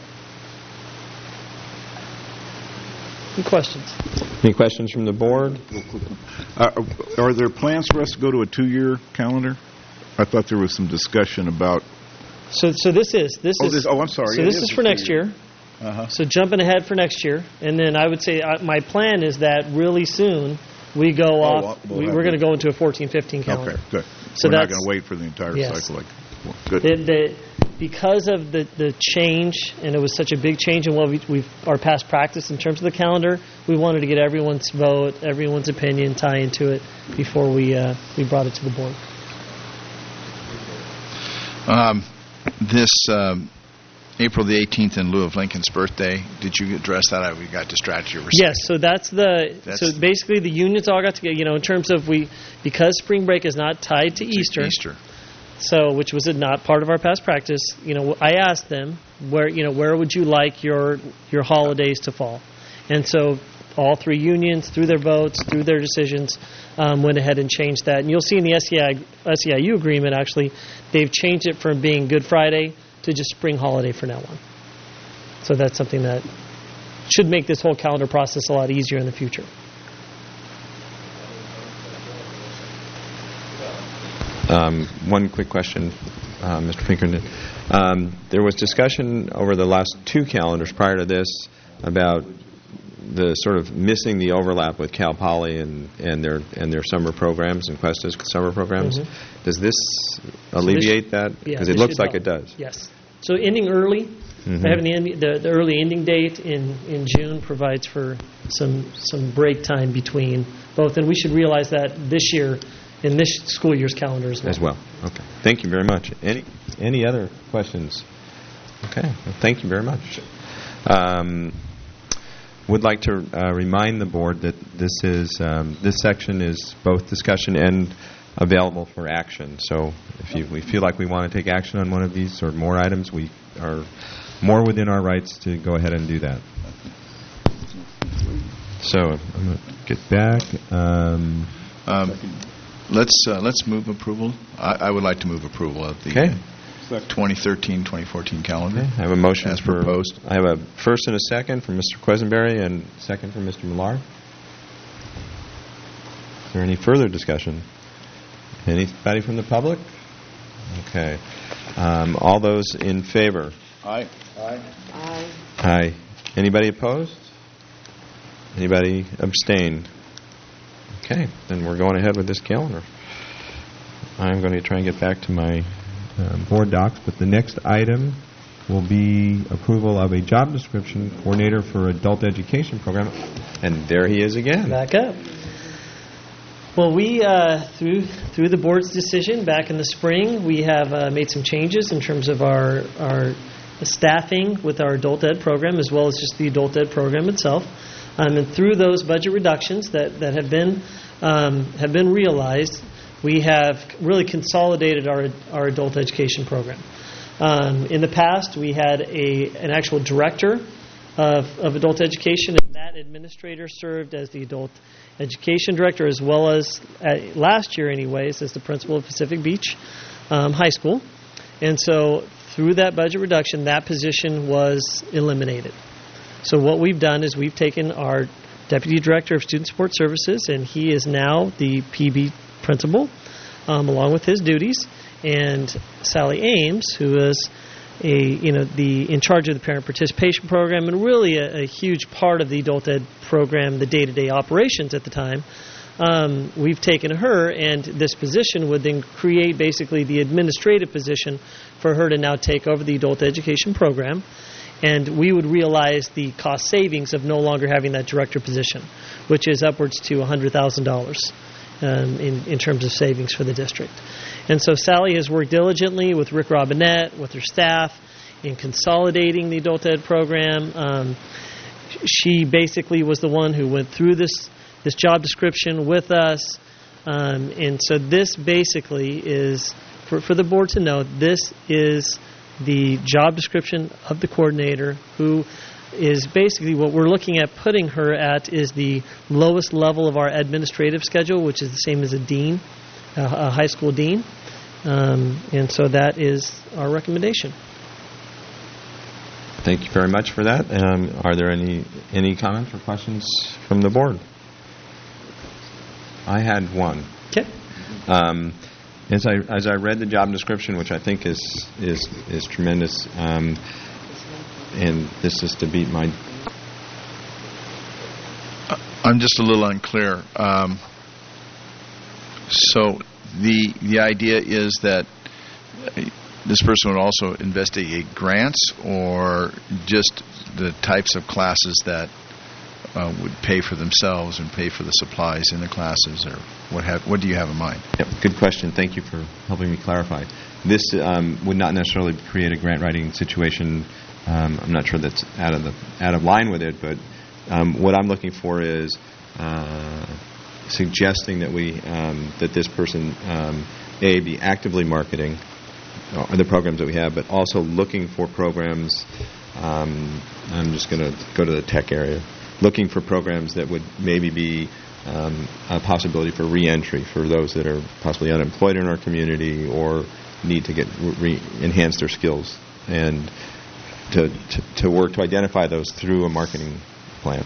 Any questions? Any questions from the board? Uh, are there plans for us to go to a two-year calendar? I thought there was some discussion about. So so this is this Oh, is this- oh, I'm sorry. So It this is is a for next two-year. year. Uh-huh. So jumping ahead for next year, and then I would say uh, my plan is that really soon we go Oh, off. well, we'll we, have we're to- going to go into a fourteen fifteen calendar. Okay, good. So We're not that's- going to wait for the entire Yes. cycle. Like, well, good. The, the, because of the, the change, and it was such a big change in what we, we've our past practice in terms of the calendar, we wanted to get everyone's vote, everyone's opinion, tie into it before we uh, we brought it to the board. Um, this um, April the eighteenth in lieu of Lincoln's birthday, did you address that? I, we got distracted. You were Yes, so that's the That's- so basically the unions all got together. You know, in terms of we because spring break is not tied to Easter. Easter. So, which was not part of our past practice, you know, I asked them where, you know, where would you like your your holidays to fall, and so all three unions, through their votes, through their decisions, um, went ahead and changed that. And you'll see in the S E I S E I U agreement, actually, they've changed it from being Good Friday to just spring holiday for now on. So that's something that should make this whole calendar process a lot easier in the future. Um, one quick question, uh, Mister Pinkerton. Um, there was discussion over the last two calendars prior to this about the sort of missing the overlap with Cal Poly and, and their and their summer programs and Cuesta's summer programs. Mm-hmm. Does this alleviate so this, that? Because yeah, it looks like help. it does. Yes. So ending early, mm-hmm. having the, end, the the early ending date in, in June provides for some some break time between both, and we should realize that this year in this school year's calendar as well. As well. Okay. Thank you very much. Any any other questions? Okay. Well, thank you very much. Um, would like to uh, remind the board that this is um, this section is both discussion and available for action. So if you, we feel like we want to take action on one of these or more items, we are more within our rights to go ahead and do that. So I'm going to get back. Um, um, let's uh, let's move approval. I, I would like to move approval of the okay. twenty thirteen twenty fourteen calendar. Okay. I have a motion as for proposed. I have a first and a second from Mister Quisenberry and second from Mister Millar. Is there any further discussion? Anybody from the public? Okay. Um, all those in favor? Aye. Aye. Aye. Aye. Anybody opposed? Anybody abstain? Okay. Then we're going ahead with this calendar. I'm going to try and get back to my uh, board docs, but the next item will be approval of a job description coordinator for adult education program. And there he is again. Back up. Well, we, uh, through through the board's decision back in the spring, we have uh, made some changes in terms of our our staffing with our adult ed program, as well as just the adult ed program itself. Um, and through those budget reductions that, that have been um, have been realized, we have really consolidated our our adult education program. Um, in the past, we had a an actual director of, of adult education, and that administrator served as the adult education director, as well as uh, last year, anyways, as the principal of Pacific Beach um, High School. And so, through that budget reduction, that position was eliminated. So what we've done is we've taken our deputy director of student support services, and he is now the P B principal, um, along with his duties. And Sally Ames, who is a you know the in charge of the parent participation program and really a, a huge part of the adult ed program, the day-to-day operations at the time. Um, we've taken her, and this position would then create basically the administrative position for her to now take over the adult education program. And we would realize the cost savings of no longer having that director position, which is upwards to one hundred thousand dollars um, in, in terms of savings for the district. And so Sally has worked diligently with Rick Robinette, with her staff, in consolidating the adult ed program. Um, she basically was the one who went through this, this job description with us. Um, and so this basically is, for, for the board to know, this is the job description of the coordinator, who is basically what we're looking at putting her at is the lowest level of our administrative schedule, which is the same as a dean, a, a high school dean. Um, and so that is our recommendation. Thank you very much for that. Um, are there any any comments or questions from the board? I had one. Okay. Um, As I as I read the job description, which I think is is is tremendous, um, and this is to beat my. I'm just a little unclear. Um, so the the idea is that this person would also investigate grants, or just the types of classes that uh, would pay for themselves and pay for the supplies in the classes, or what have what do you have in mind? Yep, good question. Thank you for helping me clarify. This um, would not necessarily create a grant writing situation. Um, I'm not sure that's out of the out of line with it, but um, what I'm looking for is uh, suggesting that we um, that this person um, a be actively marketing uh, the programs that we have, but also looking for programs. Um, I'm just going to go to the tech area. Looking for programs that would maybe be um, a possibility for re-entry for those that are possibly unemployed in our community or need to get re- enhance their skills, and to, to to work to identify those through a marketing plan.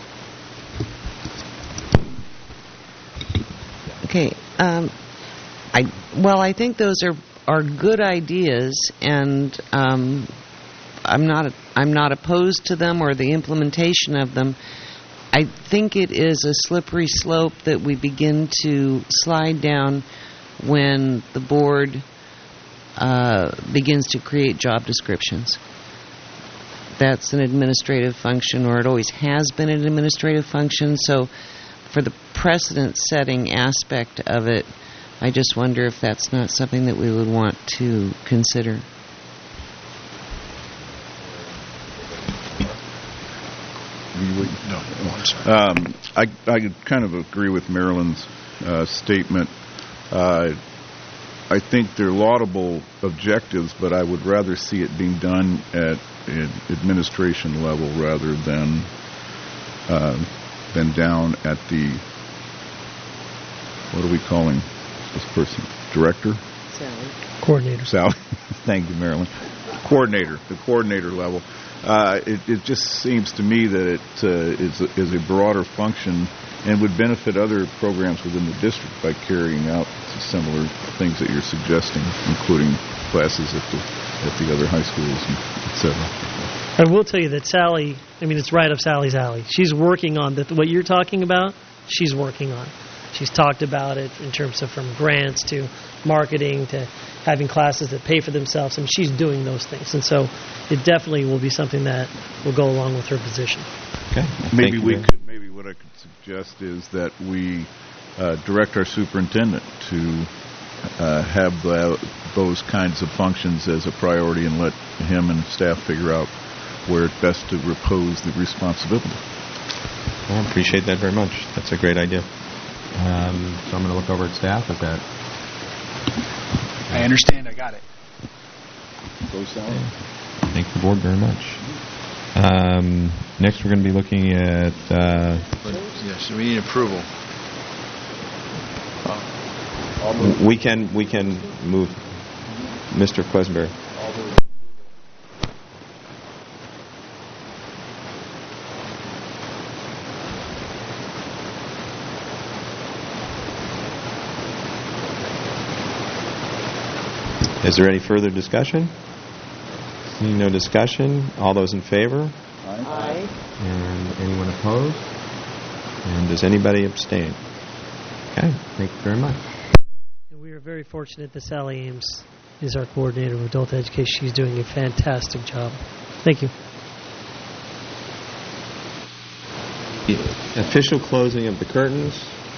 Okay. Um, I well, I think those are are good ideas, and um, I'm not I'm not opposed to them or the implementation of them. I think it is a slippery slope that we begin to slide down when the board uh, begins to create job descriptions. That's an administrative function, or it always has been an administrative function. So for the precedent-setting aspect of it, I just wonder if that's not something that we would want to consider. No. Um, I, I kind of agree with Marilyn's uh, statement. Uh, I think they're laudable objectives, but I would rather see it being done at an administration level rather than uh, than down at the, what are we calling this person? Director? Sally. Coordinator. Sally. Thank you, Marilyn. Coordinator, the coordinator level. Uh, it, it just seems to me that it uh, is, a, is a broader function and would benefit other programs within the district by carrying out similar things that you're suggesting, including classes at the at the other high schools, and et cetera. I will tell you that Sally, I mean, it's right up Sally's alley. She's working on the, what you're talking about, she's working on. She's talked about it in terms of from grants to marketing to having classes that pay for themselves. I mean, she's doing those things. And so it definitely will be something that will go along with her position. Okay. Maybe we could, maybe what I could suggest is that we uh, direct our superintendent to uh, have the, those kinds of functions as a priority and let him and staff figure out where it's best to repose the responsibility. I appreciate that very much. That's a great idea. Um, so I'm going to look over at staff at that. I understand. I got it. Thank the board very much. Um, next, we're going to be looking at. Uh, yes, we need approval. we can we can move, Mister Quesenberry. Is there any further discussion? Seeing no discussion, all those in favor? Aye. Aye. And anyone opposed? And does anybody abstain? Okay, thank you very much. And we are very fortunate that Sally Ames is our coordinator of adult education. She's doing a fantastic job. Thank you. The official closing of the curtains,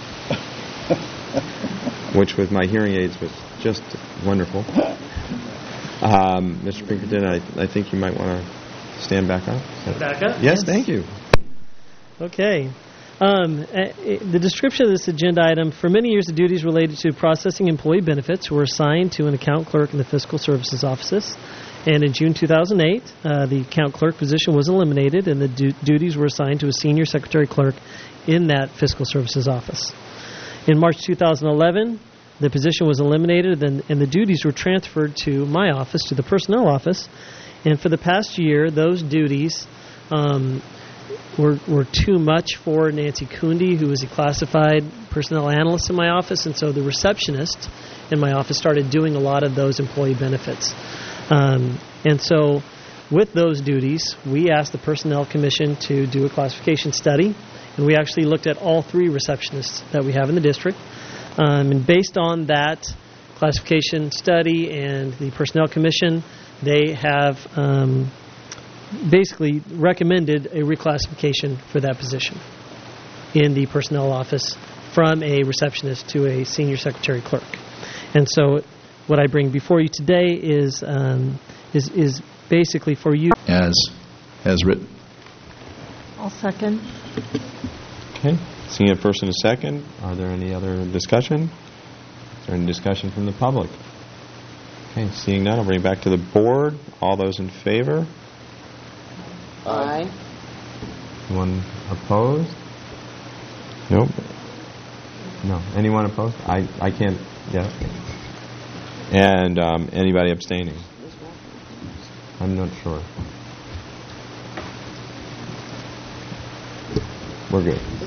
which with my hearing aids was just wonderful. Um, Mister Pinkerton, I, I think you might want to stand back up. Back up? Yes, yes, thank you. Okay. Um, uh, the description of this agenda item, for many years the duties related to processing employee benefits were assigned to an account clerk in the fiscal services offices. And in June two thousand eight, uh, the account clerk position was eliminated and the du- duties were assigned to a senior secretary clerk in that fiscal services office. In March two thousand eleven, the position was eliminated and, and the duties were transferred to my office, to the personnel office. And for the past year, those duties um, were, were too much for Nancy Kunde, who is a classified personnel analyst in my office. And so the receptionist in my office started doing a lot of those employee benefits. Um, and so with those duties, we asked the Personnel Commission to do a classification study. And we actually looked at all three receptionists that we have in the district. Um, and based on that classification study and the Personnel Commission, they have um, basically recommended a reclassification for that position in the personnel office from a receptionist to a senior secretary clerk. And so what I bring before you today is um, is, is basically for you. As, as written. I'll second. Okay. Seeing a first and a second, are there any other discussion? Is there any discussion from the public? Okay, seeing none, I'll bring it back to the board. All those in favor? Aye. Anyone opposed? Nope. No. Anyone opposed? I, I can't. Yeah. And um, anybody abstaining? I'm not sure. We're good. Yeah.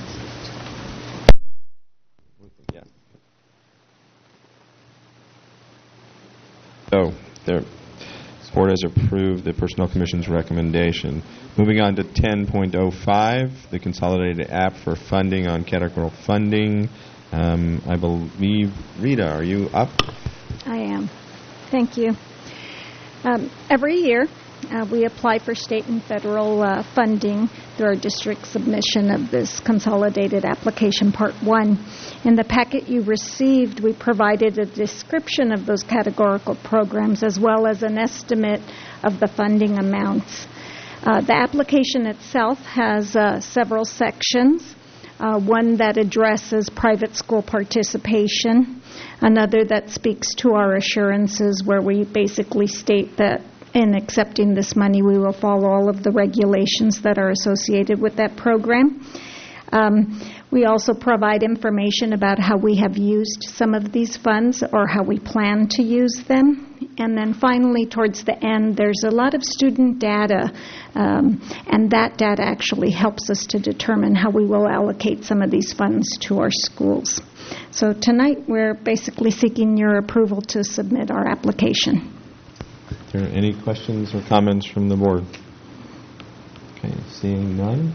So, the board has approved the Personnel Commission's recommendation. Moving on to ten point oh five, the consolidated app for funding on categorical funding. Um, I believe, Rita, are you up? I am. Thank you. Um, every year, uh, we apply for state and federal uh, funding through our district submission of this consolidated application, Part one. In the packet you received, we provided a description of those categorical programs as well as an estimate of the funding amounts. Uh, the application itself has uh, several sections. Uh, one that addresses private school participation, another that speaks to our assurances, where we basically state that in accepting this money we will follow all of the regulations that are associated with that program. Um, we also provide information about how we have used some of these funds or how we plan to use them. And then finally, towards the end, there's a lot of student data, um, and that data actually helps us to determine how we will allocate some of these funds to our schools. So tonight, we're basically seeking your approval to submit our application. Are there any questions or comments from the board? Okay, seeing none.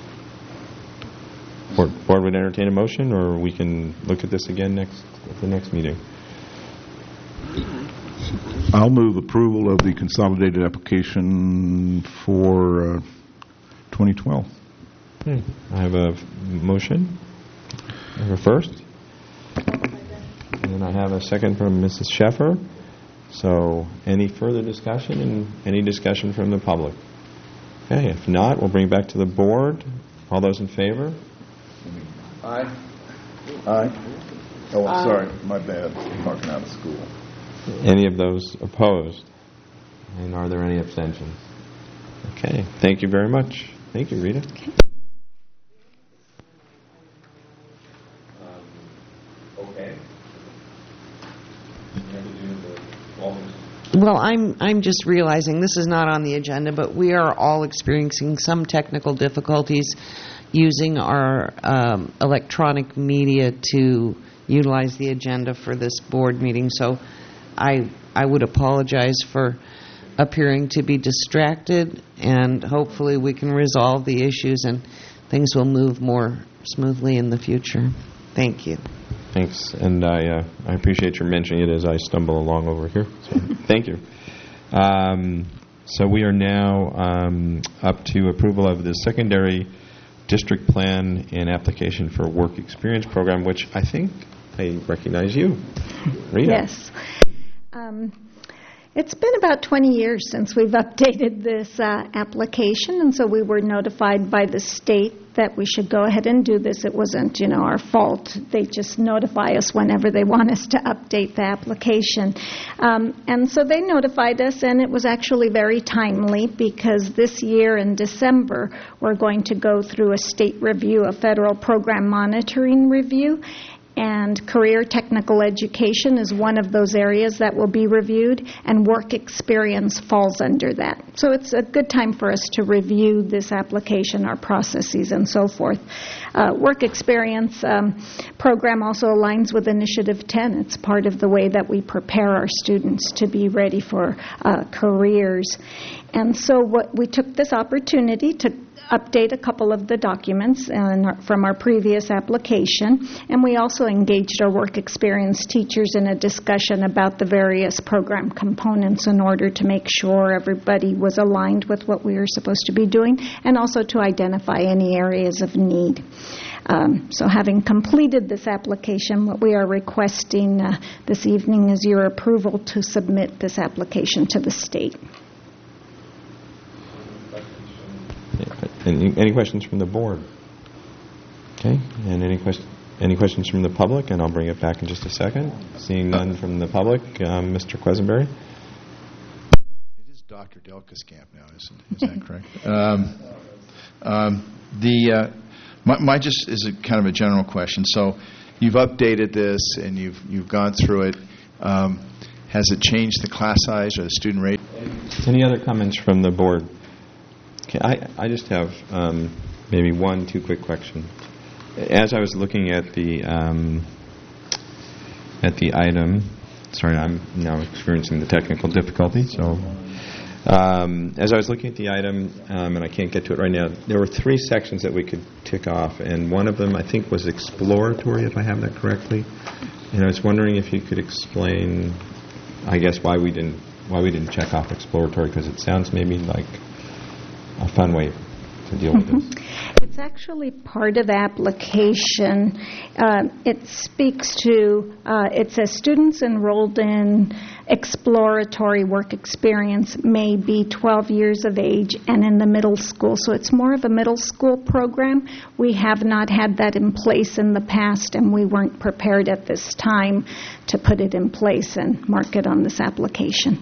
Board, board would entertain a motion, or we can look at this again next at the next meeting. I'll move approval of the consolidated application for uh, twenty twelve. Hmm. I have a motion. I have a first. And then I have a second from Missus Sheffer. So any further discussion and any discussion from the public? Okay, if not, we'll bring it back to the board. All those in favor? Aye. Aye. Oh, I'm sorry. My bad. Talking out of school. Any of those opposed? And are there any abstentions? Okay, thank you very much. Thank you, Rita. Okay. Um, okay. Well, I'm I'm just realizing this is not on the agenda, but we are all experiencing some technical difficulties using our um, electronic media to utilize the agenda for this board meeting. So I I would apologize for appearing to be distracted, and hopefully we can resolve the issues and things will move more smoothly in the future. Thank you. Thanks, and I uh, I appreciate your mentioning it as I stumble along over here. So, thank you. Um, so we are now um, up to approval of the secondary district plan and application for work experience program, which I think I recognize you, Rita. Yes. Um, it's been about twenty years since we've updated this uh, application, and so we were notified by the state that we should go ahead and do this. It wasn't, you know, our fault. They just notify us whenever they want us to update the application. Um, and so they notified us, and it was actually very timely because this year in December, we're going to go through a state review, a federal program monitoring review. And career technical education is one of those areas that will be reviewed, and work experience falls under that. So it's a good time for us to review this application, our processes, and so forth. Uh, work experience um, program also aligns with Initiative ten. It's part of the way that we prepare our students to be ready for uh, careers. And so what we took this opportunity to update a couple of the documents and our, from our previous application, and we also engaged our work experience teachers in a discussion about the various program components in order to make sure everybody was aligned with what we were supposed to be doing, and also to identify any areas of need. Um, so having completed this application, what we are requesting uh, this evening is your approval to submit this application to the state. Any, any questions from the board? Okay, and any question, any questions from the public? And I'll bring it back in just a second. Seeing none from the public, um, Mister Quesenberry. It is Doctor Delkeskamp now, isn't it? Is that correct? um, um, the uh, my, my just is a kind of a general question. So you've updated this and you've you've gone through it. Um, has it changed the class size or the student rate? Any other comments from the board? Okay, I, I just have um, maybe one, two quick questions. As I was looking at the um, at the item, sorry, I'm now experiencing the technical difficulty. So, um, as I was looking at the item, um, and I can't get to it right now, there were three sections that we could tick off, and one of them I think was exploratory, if I have that correctly. And I was wondering if you could explain, I guess, why we didn't why we didn't check off exploratory, because it sounds maybe like a fun way to deal with Mm-hmm. this. It's actually part of the application. Uh, it speaks to, uh, it says students enrolled in exploratory work experience may be twelve years of age and in the middle school. So it's more of a middle school program. We have not had that in place in the past, and we weren't prepared at this time to put it in place and mark it on this application.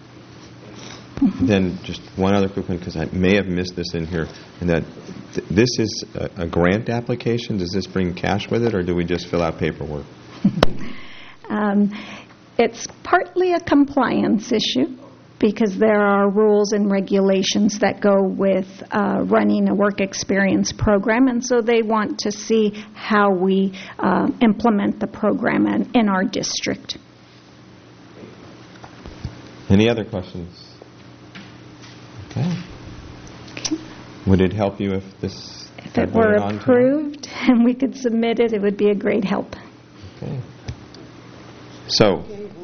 Then just one other quick one, because I may have missed this in here, and that th- this is a, a grant application. Does this bring cash with it, or do we just fill out paperwork? Um, it's partly a compliance issue because there are rules and regulations that go with uh, running a work experience program, and so they want to see how we uh, implement the program in, in our district. Any other questions? Okay. Would it help you if this If got it were voted on tonight? approved and we could submit it, it would be a great help. Okay. So,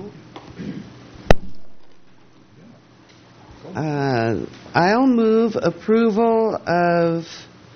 Uh, I'll move approval of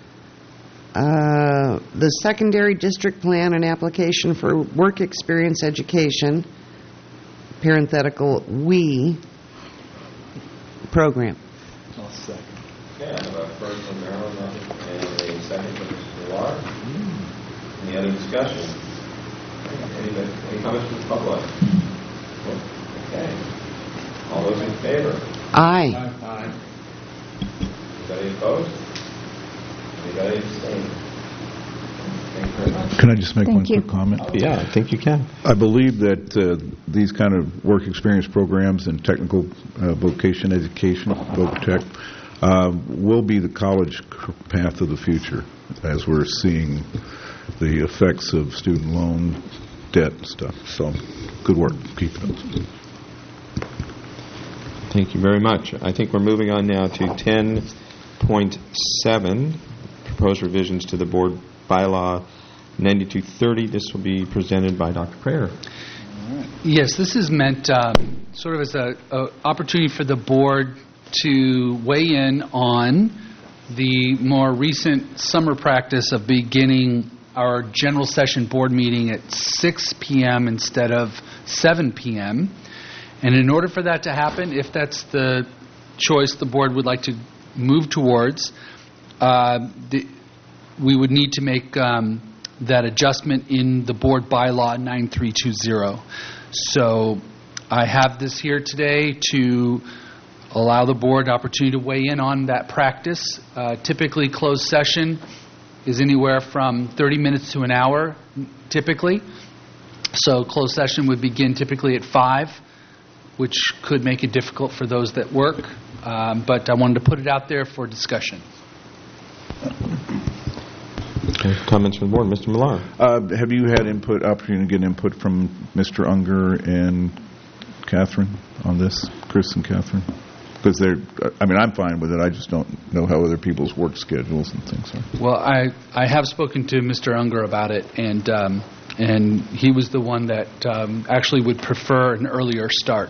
uh, the secondary district plan and application for work experience education, parenthetical, we, program. okay, I have a first from Marilyn and a second from Mister Millar. Any other discussion? Any, any comments from the public? Okay. All those in favor? Aye. Aye. Anybody opposed? Anybody abstain? Thank you very much. Can I just make Thank one you. quick comment? Yeah, I think you can. I believe that uh, these kind of work experience programs and technical uh, vocation education, VocaTech, uh, will be the college c- path of the future as we're seeing the effects of student loan debt and stuff. So, good work. Keep it up. Thank you very much. I think we're moving on now to ten point seven, proposed revisions to the board bylaw ninety-two thirty. This will be presented by Doctor Prater. Yes, this is meant um, sort of as a, a opportunity for the board to weigh in on the more recent summer practice of beginning our general session board meeting at six p.m. instead of seven p.m. And in order for that to happen, if that's the choice the board would like to move towards, uh, the, we would need to make um, that adjustment in the board bylaw nine three two zero. So I have this here today to allow the board opportunity to weigh in on that practice. Uh, typically, closed session is anywhere from thirty minutes to an hour, typically. So closed session would begin typically at five, which could make it difficult for those that work. Um, but I wanted to put it out there for discussion. Okay. Comments from the board. Mister Millar. Uh, have you had input, opportunity to get input from Mister Unger and Catherine on this, Chris and Catherine? Because they're, I mean, I'm fine with it. I just don't know how other people's work schedules and things are. Well, I, I have spoken to Mister Unger about it, and um, and he was the one that um, actually would prefer an earlier start.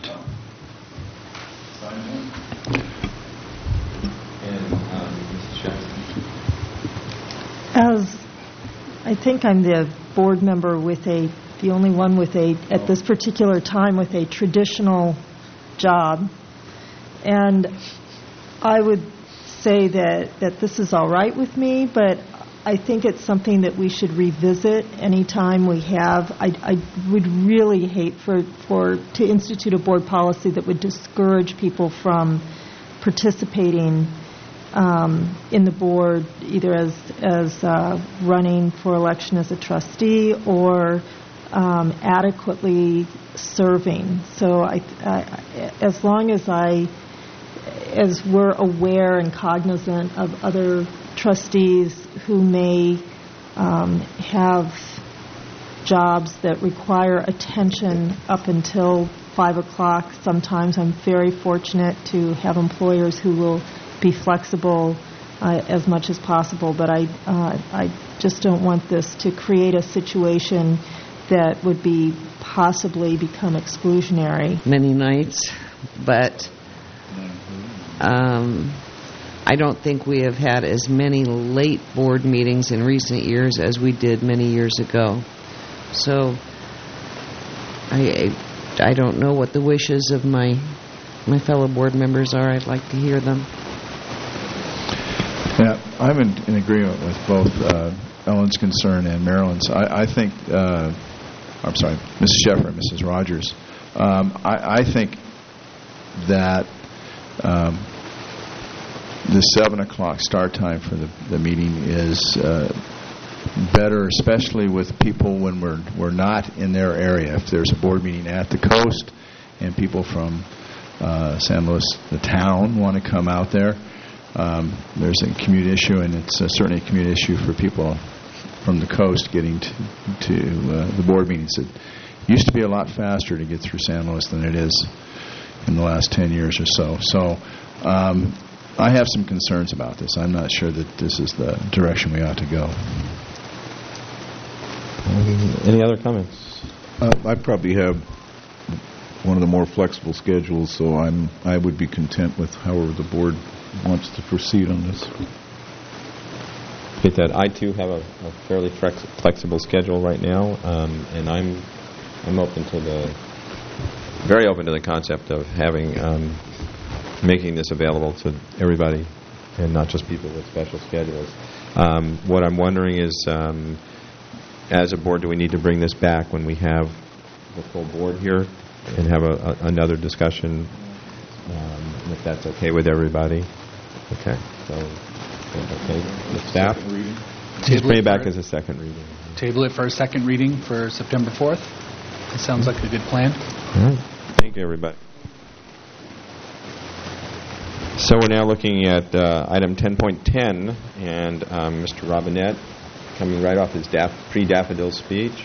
As I think I'm the board member with a, the only one with a, at this particular time, with a traditional job. And I would say that, that this is all right with me, but I think it's something that we should revisit anytime we have. I, I would really hate for, for to institute a board policy that would discourage people from participating um, in the board, either as as uh, running for election as a trustee or um, adequately serving. So I, I, as long as I, as we're aware and cognizant of other trustees who may um, have jobs that require attention up until five o'clock. Sometimes I'm very fortunate to have employers who will be flexible uh, as much as possible, but I, uh, I just don't want this to create a situation that would be possibly become exclusionary. Many nights, but um, I don't think we have had as many late board meetings in recent years as we did many years ago. So I, I, I don't know what the wishes of my my fellow board members are. I'd like to hear them. Yeah, I'm in, in agreement with both uh, Ellen's concern and Marilyn's. I, I think, uh, I'm sorry, Missus Sheffer and Missus Rogers. Um, I, I think that um, the seven o'clock start time for the, the meeting is uh, better, especially with people when we're we're not in their area. If there's a board meeting at the coast and people from uh, San Luis, the town, want to come out there, um, there's a commute issue, and it's uh, certainly a commute issue for people from the coast getting to, to uh, the board meetings. It used to be a lot faster to get through San Luis than it is in the last ten years or so. So um, I have some concerns about this. I'm not sure that this is the direction we ought to go. Any other comments? Uh, I probably have one of the more flexible schedules, so I'm I would be content with however the board wants to proceed on this. Get that. I too have a, a fairly flex, flexible schedule right now, um, and I'm I'm open to the very open to the concept of having um, making this available to everybody, and not just people with special schedules. Um, what I'm wondering is, um, as a board, do we need to bring this back when we have the full board here and have a, a, another discussion? Um, if that's okay with everybody. Okay. So, okay. The staff? Just bring it back as a second reading. Table it for a second reading for September fourth. That sounds like a good plan. All right. Thank you, everybody. So we're now looking at uh, item ten point ten, and um, Mister Robinette, coming right off his daff- pre-daffodil speech.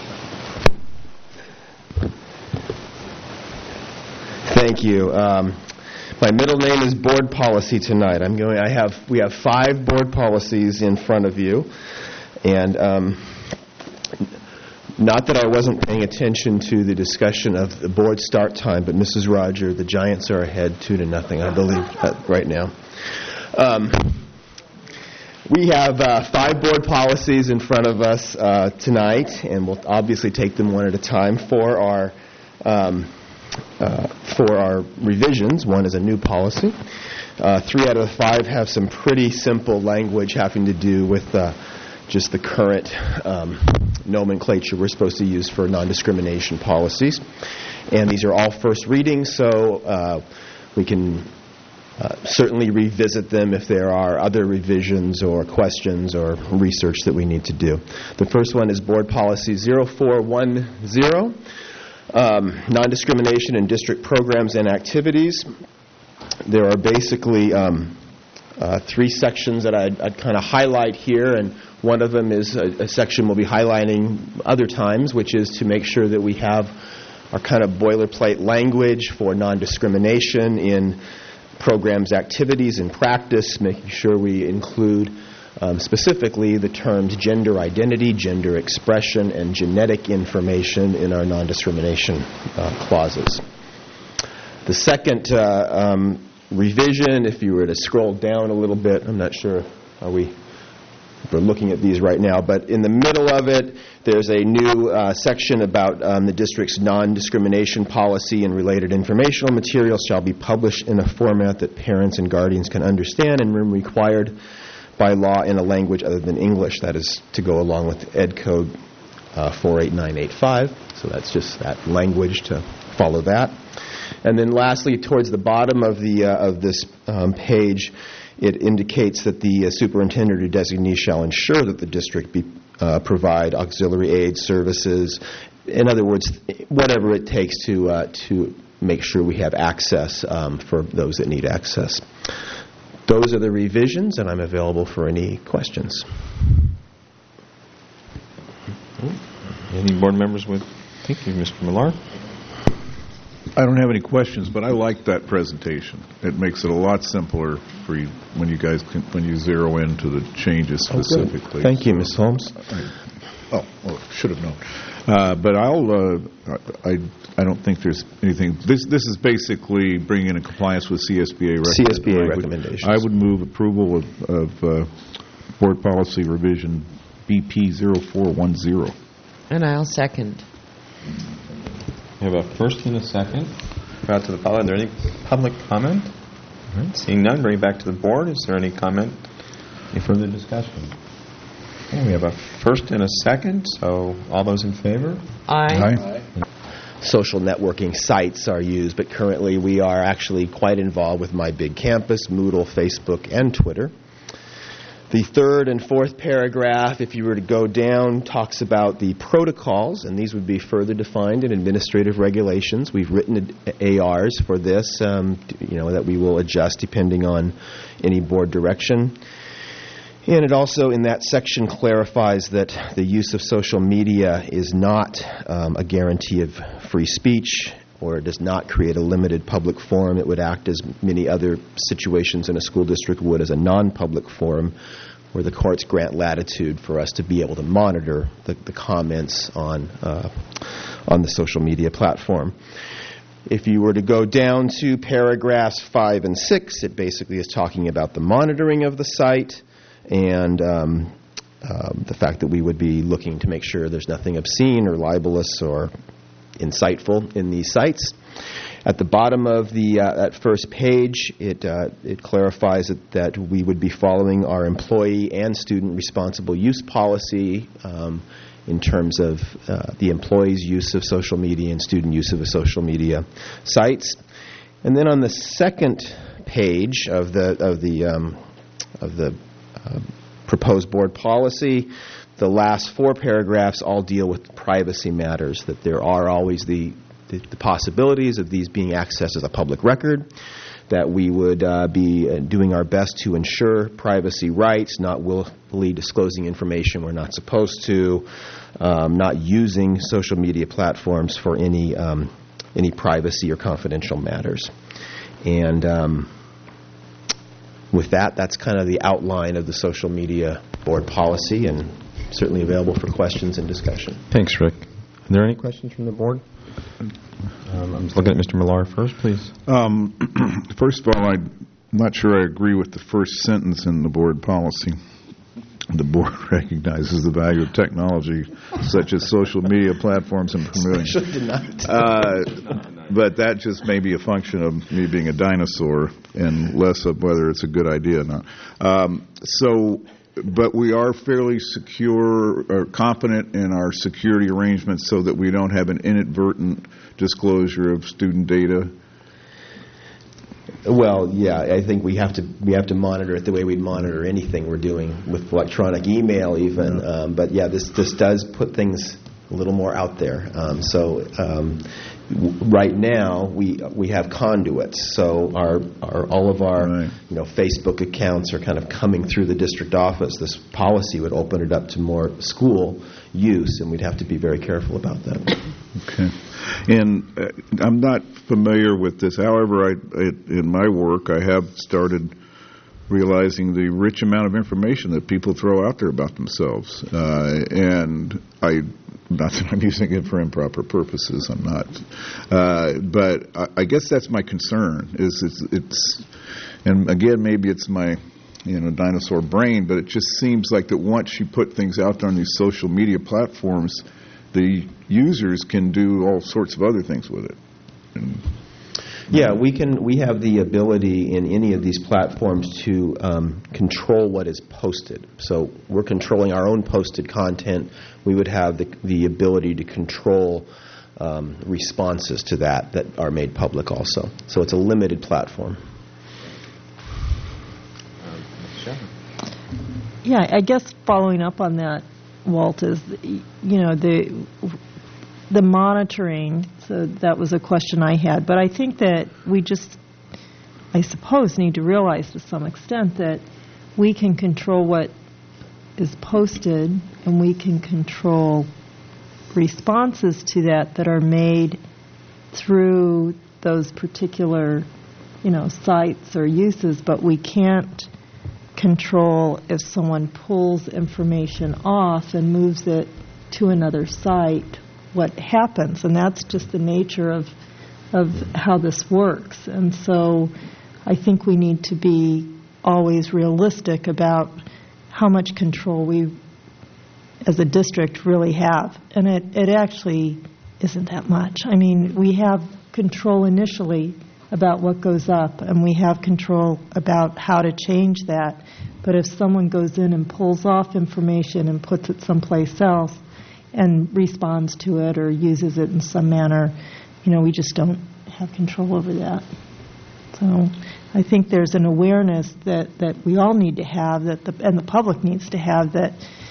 Thank you. Um, my middle name is Board Policy tonight. I'm going. I have. We have five board policies in front of you, and um, not that I wasn't paying attention to the discussion of the board start time, but Missus Roger, the Giants are ahead two to nothing, I believe, uh, right now. Um, we have uh, five board policies in front of us uh, tonight, and we'll obviously take them one at a time. For our um, uh, for our revisions, one is a new policy. Uh, three out of the five have some pretty simple language having to do with uh, just the current um, nomenclature we're supposed to use for non-discrimination policies. And these are all first readings, so uh, we can uh, certainly revisit them if there are other revisions or questions or research that we need to do. The first one is Board Policy zero four one zero, um, non-discrimination in district programs and activities. There are basically um, uh, three sections that I'd, I'd kind of highlight here, and one of them is a, a section we'll be highlighting other times, which is to make sure that we have our kind of boilerplate language for non-discrimination in programs, activities, and practice, making sure we include um, specifically the terms gender identity, gender expression, and genetic information in our non-discrimination uh, clauses. The second uh, um, revision, if you were to scroll down a little bit, I'm not sure, are we... We're looking at these right now, but in the middle of it, there's a new uh, section about um, the district's non-discrimination policy, and related informational materials shall be published in a format that parents and guardians can understand and when required by law in a language other than English. That is to go along with Ed Code uh, four eight nine eight five, so that's just that language to follow that. And then lastly, towards the bottom of the uh, of this um, page, it indicates that the uh, superintendent or designee shall ensure that the district be, uh, provide auxiliary aid services. In other words, whatever it takes to uh, to make sure we have access um, for those that need access. Those are the revisions, and I'm available for any questions. Any board members with? Thank you, Mister Millar. I don't have any questions, but I like that presentation. It makes it a lot simpler for you when you guys can, when you zero into the changes specifically. Oh, thank you, Miz Holmes. I, oh, well, should have known. Uh, but I'll. Uh, I. I don't think there's anything. This. This is basically bringing in compliance with C S B A. C S B A I would, recommendations. I would move approval of, of uh, board policy revision B P zero four one zero. And I'll second. We have a first and a second. Out to the public. Is there any public comment? All right. Seeing none, bring it back to the board. Is there any comment? Any further discussion? Okay, we have a first and a second. So all those in favor? Aye. Aye. Social networking sites are used, but currently we are actually quite involved with My Big Campus, Moodle, Facebook, and Twitter. The third and fourth paragraph, if you were to go down, talks about the protocols, and these would be further defined in administrative regulations. We've written A Rs for this, um, you know, that we will adjust depending on any board direction. And it also, in that section, clarifies that the use of social media is not um, a guarantee of free speech, or it does not create a limited public forum. It would act as many other situations in a school district would as a non-public forum, where the courts grant latitude for us to be able to monitor the, the comments on uh, on the social media platform. If you were to go down to paragraphs five and six, it basically is talking about the monitoring of the site and um, um, the fact that we would be looking to make sure there's nothing obscene or libelous or insightful in these sites. At the bottom of the uh, that first page, it uh, it clarifies that, that we would be following our employee and student responsible use policy um, in terms of uh, the employee's use of social media and student use of the social media sites. And then on the second page of the of the um, of the uh, proposed board policy, the last four paragraphs all deal with privacy matters, that there are always the, the, the possibilities of these being accessed as a public record, that we would uh, be uh, doing our best to ensure privacy rights, not willfully disclosing information we're not supposed to, um, not using social media platforms for any um, any privacy or confidential matters. And um, with that, that's kind of the outline of the social media board policy, and certainly available for questions and discussion. Thanks, Rick. Are there any questions from the board? Um, I'm looking at Mister Millar first, please. Um, first of all, I'm not sure I agree with the first sentence in the board policy. The board recognizes the value of technology, such as social media platforms and promoting. Uh, but that just may be a function of me being a dinosaur and less of whether it's a good idea or not. Um, so, but we are fairly secure or confident in our security arrangements so that we don't have an inadvertent disclosure of student data. Well, yeah, I think we have to we have to monitor it the way we'd monitor anything we're doing with electronic email, even. Um, but yeah, this this does put things a little more out there. Um, so um, w- right now we we have conduits. So our, our all of our right. you know Facebook accounts are kind of coming through the district office. This policy would open it up to more school use, and we'd have to be very careful about that. Okay. And uh, I'm not familiar with this. However, I, I, in my work, I have started realizing the rich amount of information that people throw out there about themselves. Uh, and I, not that I'm using it for improper purposes, I'm not. Uh, but I, I guess that's my concern. Is it's, it's, and again, maybe it's my, you know, dinosaur brain, but it just seems like that once you put things out there on these social media platforms, the users can do all sorts of other things with it. And yeah, we can. We have the ability in any of these platforms to um, control what is posted. So we're controlling our own posted content. We would have the the ability to control um, responses to that that are made public also. So it's a limited platform. Yeah, I guess following up on that, Walt, is, you know, the the monitoring, so that was a question I had. But I think that we just, I suppose, need to realize to some extent that we can control what is posted and we can control responses to that that are made through those particular, you know, sites or uses, but we can't control if someone pulls information off and moves it to another site, what happens. And that's just the nature of of how this works. And so I think we need to be always realistic about how much control we as a district really have. And it, it actually isn't that much. I mean, we have control initially about what goes up, and we have control about how to change that. But if someone goes in and pulls off information and puts it someplace else and responds to it or uses it in some manner, you know, we just don't have control over that. So I think there's an awareness that, that we all need to have, that the, and the public needs to have, that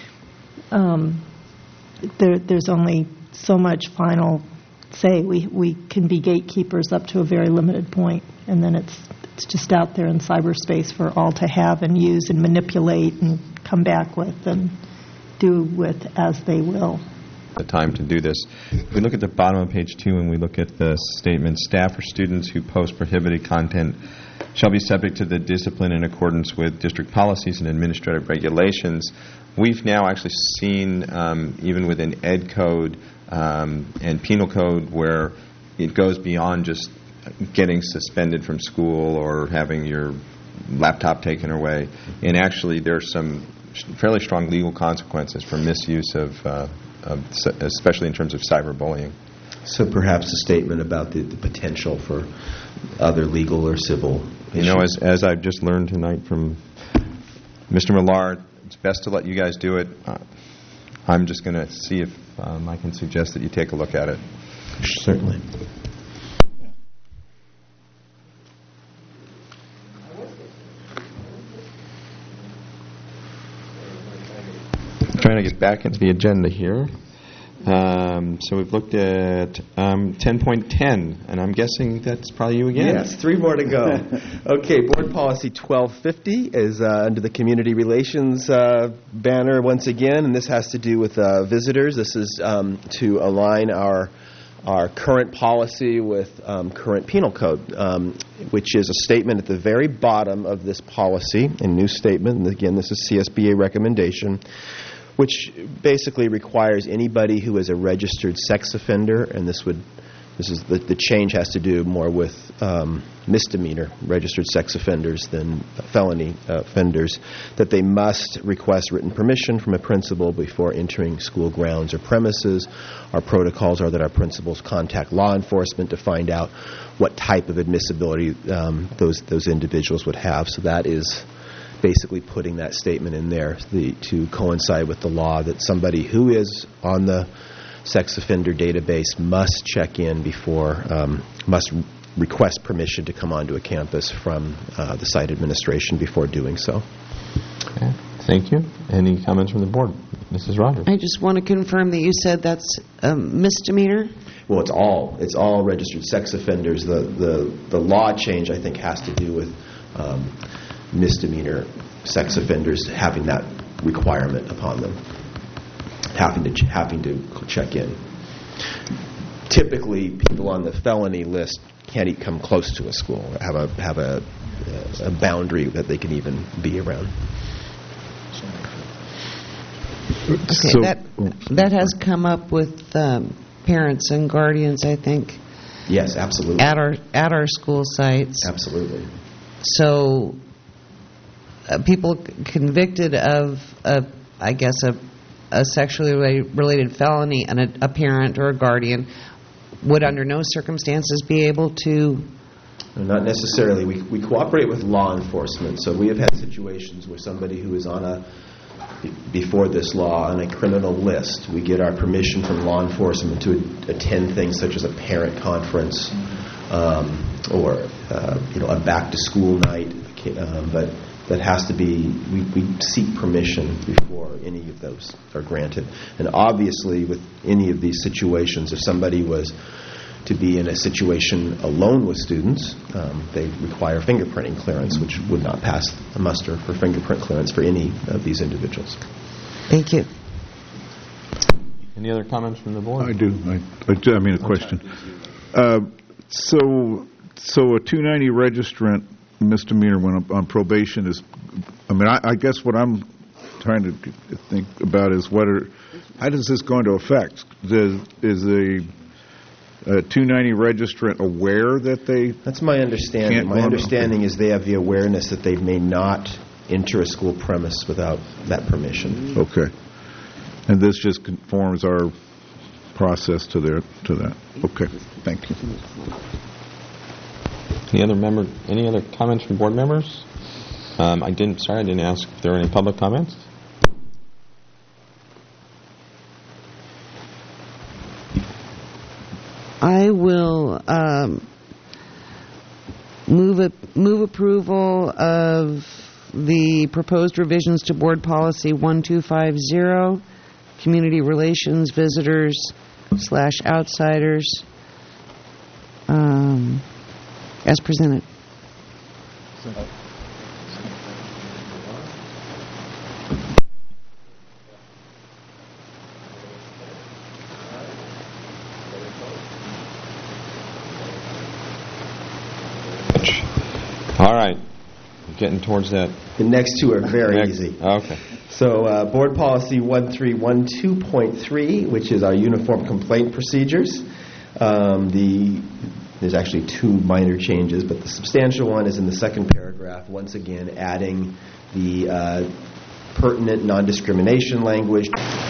um, there, there's only so much final say. We we can be gatekeepers up to a very limited point, and then it's it's just out there in cyberspace for all to have and use and manipulate and come back with and do with as they will. The time to do this. If we look at the bottom of page two and we look at the statement, staff or students who post prohibited content shall be subject to the discipline in accordance with district policies and administrative regulations. We've now actually seen, um, even within Ed Code um, and Penal Code, where it goes beyond just getting suspended from school or having your laptop taken away. And actually there's some fairly strong legal consequences for misuse of, uh, of especially in terms of cyberbullying. So perhaps a statement about the, the potential for other legal or civil issues. You know, as, as I've just learned tonight from Mister Millar, it's best to let you guys do it. Uh, I'm just going to see if um, I can suggest that you take a look at it. Certainly. Trying to get back into the agenda here. Um, so we've looked at um, ten point ten, and I'm guessing that's probably you again. Yes, three more to go. Okay, Board Policy twelve fifty is uh, under the Community Relations uh, banner once again, and this has to do with uh, visitors. This is um, to align our our current policy with um, current penal code, um, which is a statement at the very bottom of this policy, a new statement, and again, this is C S B A recommendation, which basically requires anybody who is a registered sex offender, and this would, this is the, the change has to do more with um, misdemeanor registered sex offenders than felony uh, offenders, that they must request written permission from a principal before entering school grounds or premises. Our protocols are that our principals contact law enforcement to find out what type of admissibility um, those those individuals would have. So that is basically putting that statement in there the, to coincide with the law that somebody who is on the sex offender database must check in before, um, must request permission to come onto a campus from uh, the site administration before doing so. Okay. Thank you. Any comments from the board? Missus Rogers. I just want to confirm that you said that's a misdemeanor? Well, it's all it's all registered sex offenders. The the, the law change, I think, has to do with um, misdemeanor sex offenders having that requirement upon them, having to ch- having to check in. Typically, people on the felony list can't even come close to a school, have a have a, a boundary that they can even be around. Okay, So- that that has come up with um, parents and guardians, I think. Yes, absolutely. At our at our school sites. Absolutely. So, uh, people c- convicted of, a, I guess, a, a sexually related, related felony and a, a parent or a guardian would under no circumstances be able to... Not necessarily. We we cooperate with law enforcement. So we have had situations where somebody who is on a, before this law, on a criminal list, we get our permission from law enforcement to attend things such as a parent conference um, or uh, you know a back-to-school night. Um, but that has to be, we, we seek permission before any of those are granted. And obviously, with any of these situations, if somebody was to be in a situation alone with students, um, they require fingerprinting clearance, which would not pass a muster for fingerprint clearance for any of these individuals. Thank you. Any other comments from the board? I do. I, I, do- I mean, a question. Uh, so, so a two ninety registrant misdemeanor when on- on probation is, I mean, I, I guess what I'm trying to think about is what are, how does this going to affect? Does, is a, a two ninety registrant aware that they That's my understanding. can't My go on- understanding is they have the awareness that they may not enter a school premise without that permission. Okay. And this just conforms our process to their, to that. Okay, thank you. Any other member? Any other comments from board members? Um, I didn't. Sorry, I didn't ask if there were any public comments. I will um, move a, move approval of the proposed revisions to Board Policy one two five zero, Community Relations Visitors slash Outsiders, um, as presented. All right. Getting towards that. The next two are very Next- easy. Okay. So, uh, Board Policy one three one two point three, which is our uniform complaint procedures. Um, the there's actually two minor changes, but the substantial one is in the second paragraph. Once again, adding the uh, pertinent non-discrimination language.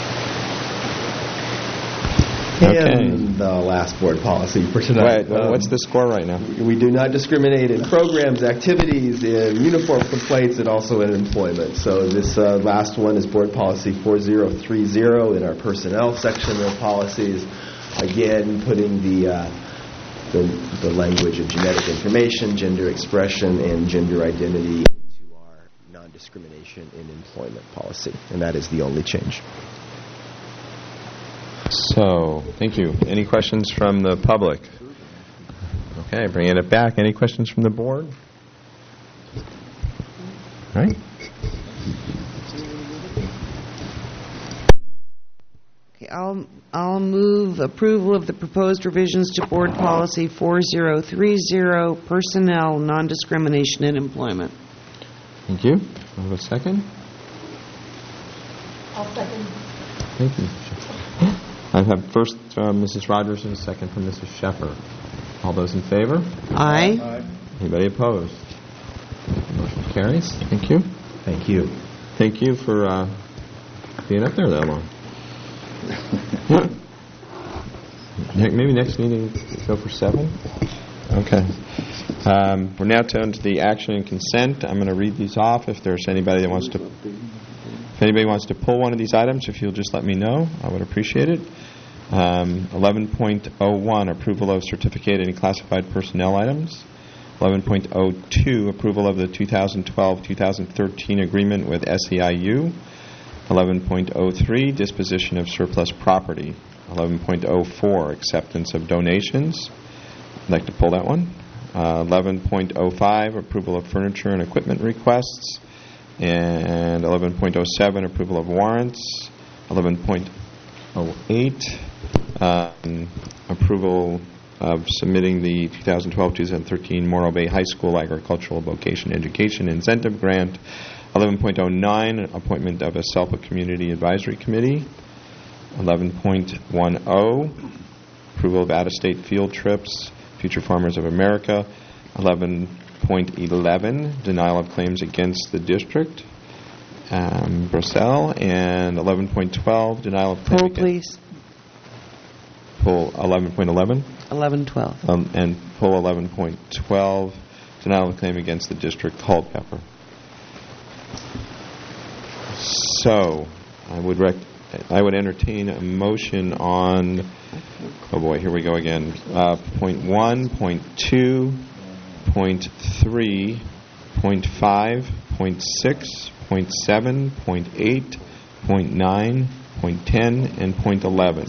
Okay. And the last board policy for tonight. Wait, Um, what's the score right now? We do not discriminate in programs, activities, in uniform complaints, and also in employment. So this uh, last one is Board Policy four zero three zero in our personnel section of policies. Again, putting the, uh, the the language of genetic information, gender expression, and gender identity into our non-discrimination in employment policy. And that is the only change. So, thank you. Any questions from the public? Okay, bringing it back. Any questions from the board? All right. Okay, I'll I'll move approval of the proposed revisions to Board Policy four zero three zero, Personnel, Non-Discrimination in Employment. Thank you. I have a second. I'll second. Thank you. I have first from Missus Rogers and a second from Missus Sheffer. All those in favor? Aye. Anybody opposed? Motion carries. Thank you. Thank you. Thank you for uh, being up there that long. Ne- Maybe next meeting go for seven? Okay. Um, we're now down to the action and consent. I'm going to read these off. If there's anybody that wants to, if anybody wants to pull one of these items, if you'll just let me know, I would appreciate it. Um, eleven point oh one, approval of certificated and classified personnel items. eleven point oh two, approval of the two thousand twelve two thousand thirteen agreement with S E I U. eleven point oh three, disposition of surplus property. eleven point oh four, acceptance of donations. I'd like to pull that one. Uh, eleven point oh five, approval of furniture and equipment requests. And eleven point oh seven, approval of warrants. eleven point oh eight, um, approval of submitting the two thousand twelve two thousand thirteen Morro Bay High School Agricultural Vocation Education Incentive Grant. eleven point oh nine, appointment of a SELPA Community Advisory Committee. eleven point ten, approval of out-of-state field trips, Future Farmers of America. eleven point eleven, denial of claims against the district, um, Brussels. And eleven point twelve, denial of claim Pull, against... please. Pull eleven point eleven. eleven twelve. Um, and pull eleven point twelve, denial of claim against the district, Culpeper. So, I would rec- I would entertain a motion on, oh boy, here we go again, uh, point one, point two, point three, point five, point six, point seven, point eight, point nine, point ten, and point eleven.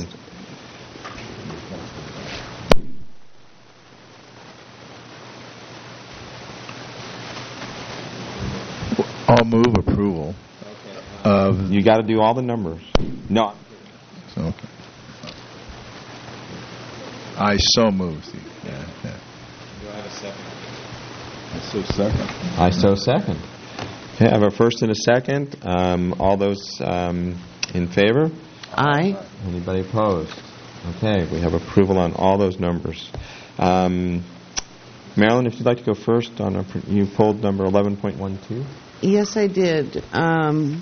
I'll move approval of... You got to do all the numbers. No. So, I so move. Yeah, yeah. Do I have a second? I so second. I so second. Okay, I have a first and a second. Um, all those um, in favor? Aye. Anybody opposed? Okay, we have approval on all those numbers. Um, Marilyn, if you'd like to go first, on a, you pulled number eleven point one two. Yes, I did. Um,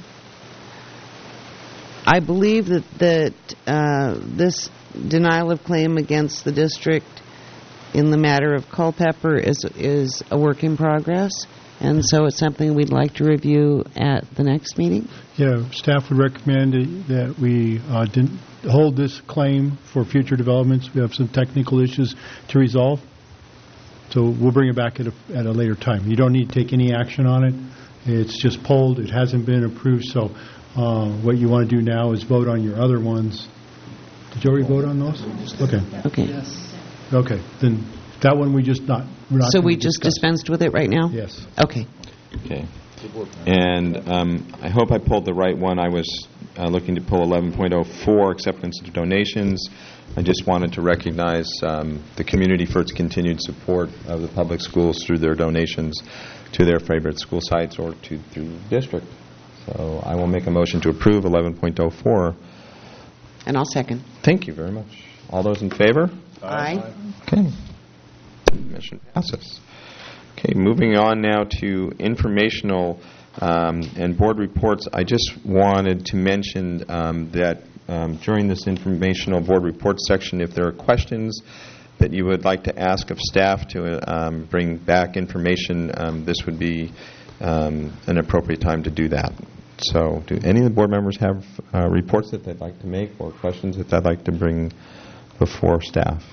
I believe that that uh, this denial of claim against the district in the matter of Culpeper is is a work in progress, and so it's something we'd like to review at the next meeting. Yeah, staff would recommend that we uh, didn't hold this claim for future developments. We have some technical issues to resolve, so we'll bring it back at a, at a later time. You don't need to take any action on it. It's just polled. It hasn't been approved, so uh, what you want to do now is vote on your other ones. Did you already vote on those? Okay. Okay. Yes. Okay. Then that one we just not. We're not So we gonna just discuss. dispensed with it right now? Yes. Okay. Okay. And um, I hope I pulled the right one. I was uh, looking to pull eleven point oh four, acceptance of donations. I just wanted to recognize um, the community for its continued support of the public schools through their donations to their favorite school sites or to through the district. So I will make a motion to approve eleven point oh four. And I'll second. Thank you very much. All those in favor? Aye. Okay. Motion passes. Okay, moving on now to informational um, and board reports. I just wanted to mention um, that um, during this informational board report section, if there are questions that you would like to ask of staff to um, bring back information, um, this would be um, an appropriate time to do that. So do any of the board members have uh, reports that they'd like to make or questions that they'd like to bring before staff?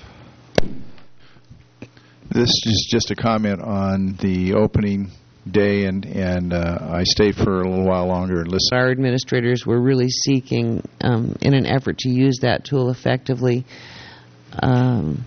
This is just a comment on the opening day, and, and uh, I stayed for a little while longer and listened. Our administrators were really seeking, um, in an effort to use that tool effectively, um,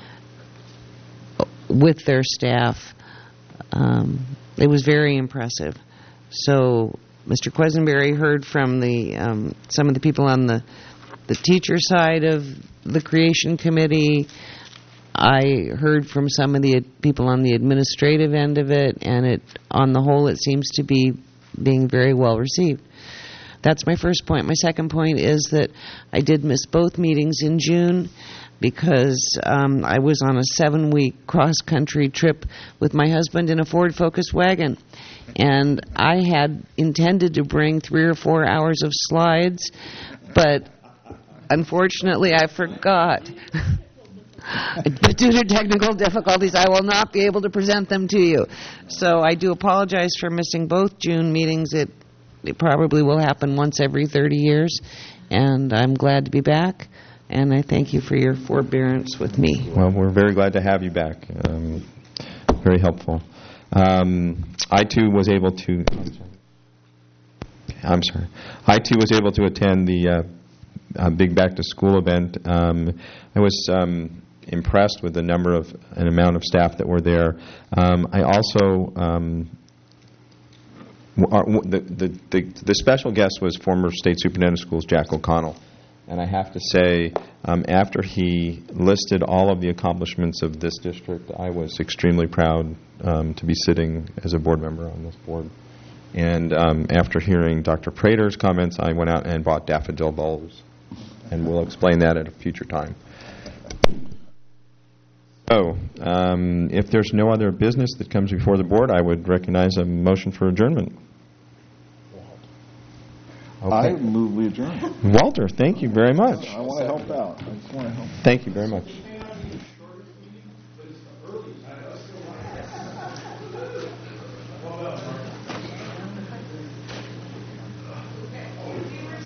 with their staff. Um, it was very impressive. So Mister Quisenberry heard from the um, some of the people on the the teacher side of the creation committee. I heard from some of the people on the administrative end of it, and it, on the whole, it seems to be being very well received. That's my first point. My second point is that I did miss both meetings in June because um, I was on a seven-week cross-country trip with my husband in a Ford Focus wagon, and I had intended to bring three or four hours of slides, but unfortunately I forgot. But due to technical difficulties, I will not be able to present them to you. So I do apologize for missing both June meetings. It, it probably will happen once every thirty years, and I'm glad to be back, and I thank you for your forbearance with me. Well, we're very glad to have you back. Um, very helpful. Um, I, too, was able to... I'm sorry. I'm sorry. I, too, was able to attend the uh, uh, big back-to-school event. Um, I was... Um, impressed with the number of an amount of staff that were there. Um, I also um, w- are, w- the, the the the special guest was former State Superintendent of Schools Jack O'Connell, and I have to say, um, after he listed all of the accomplishments of this district, I was extremely proud um, to be sitting as a board member on this board. And um, after hearing Doctor Prater's comments, I went out and bought daffodil bulbs, and we'll explain that at a future time. So, um, if there's no other business that comes before the board, I would recognize a motion for adjournment. Okay. I move we adjourn. Walter, thank you very much. I want to help out. I just want to help. Thank you very much.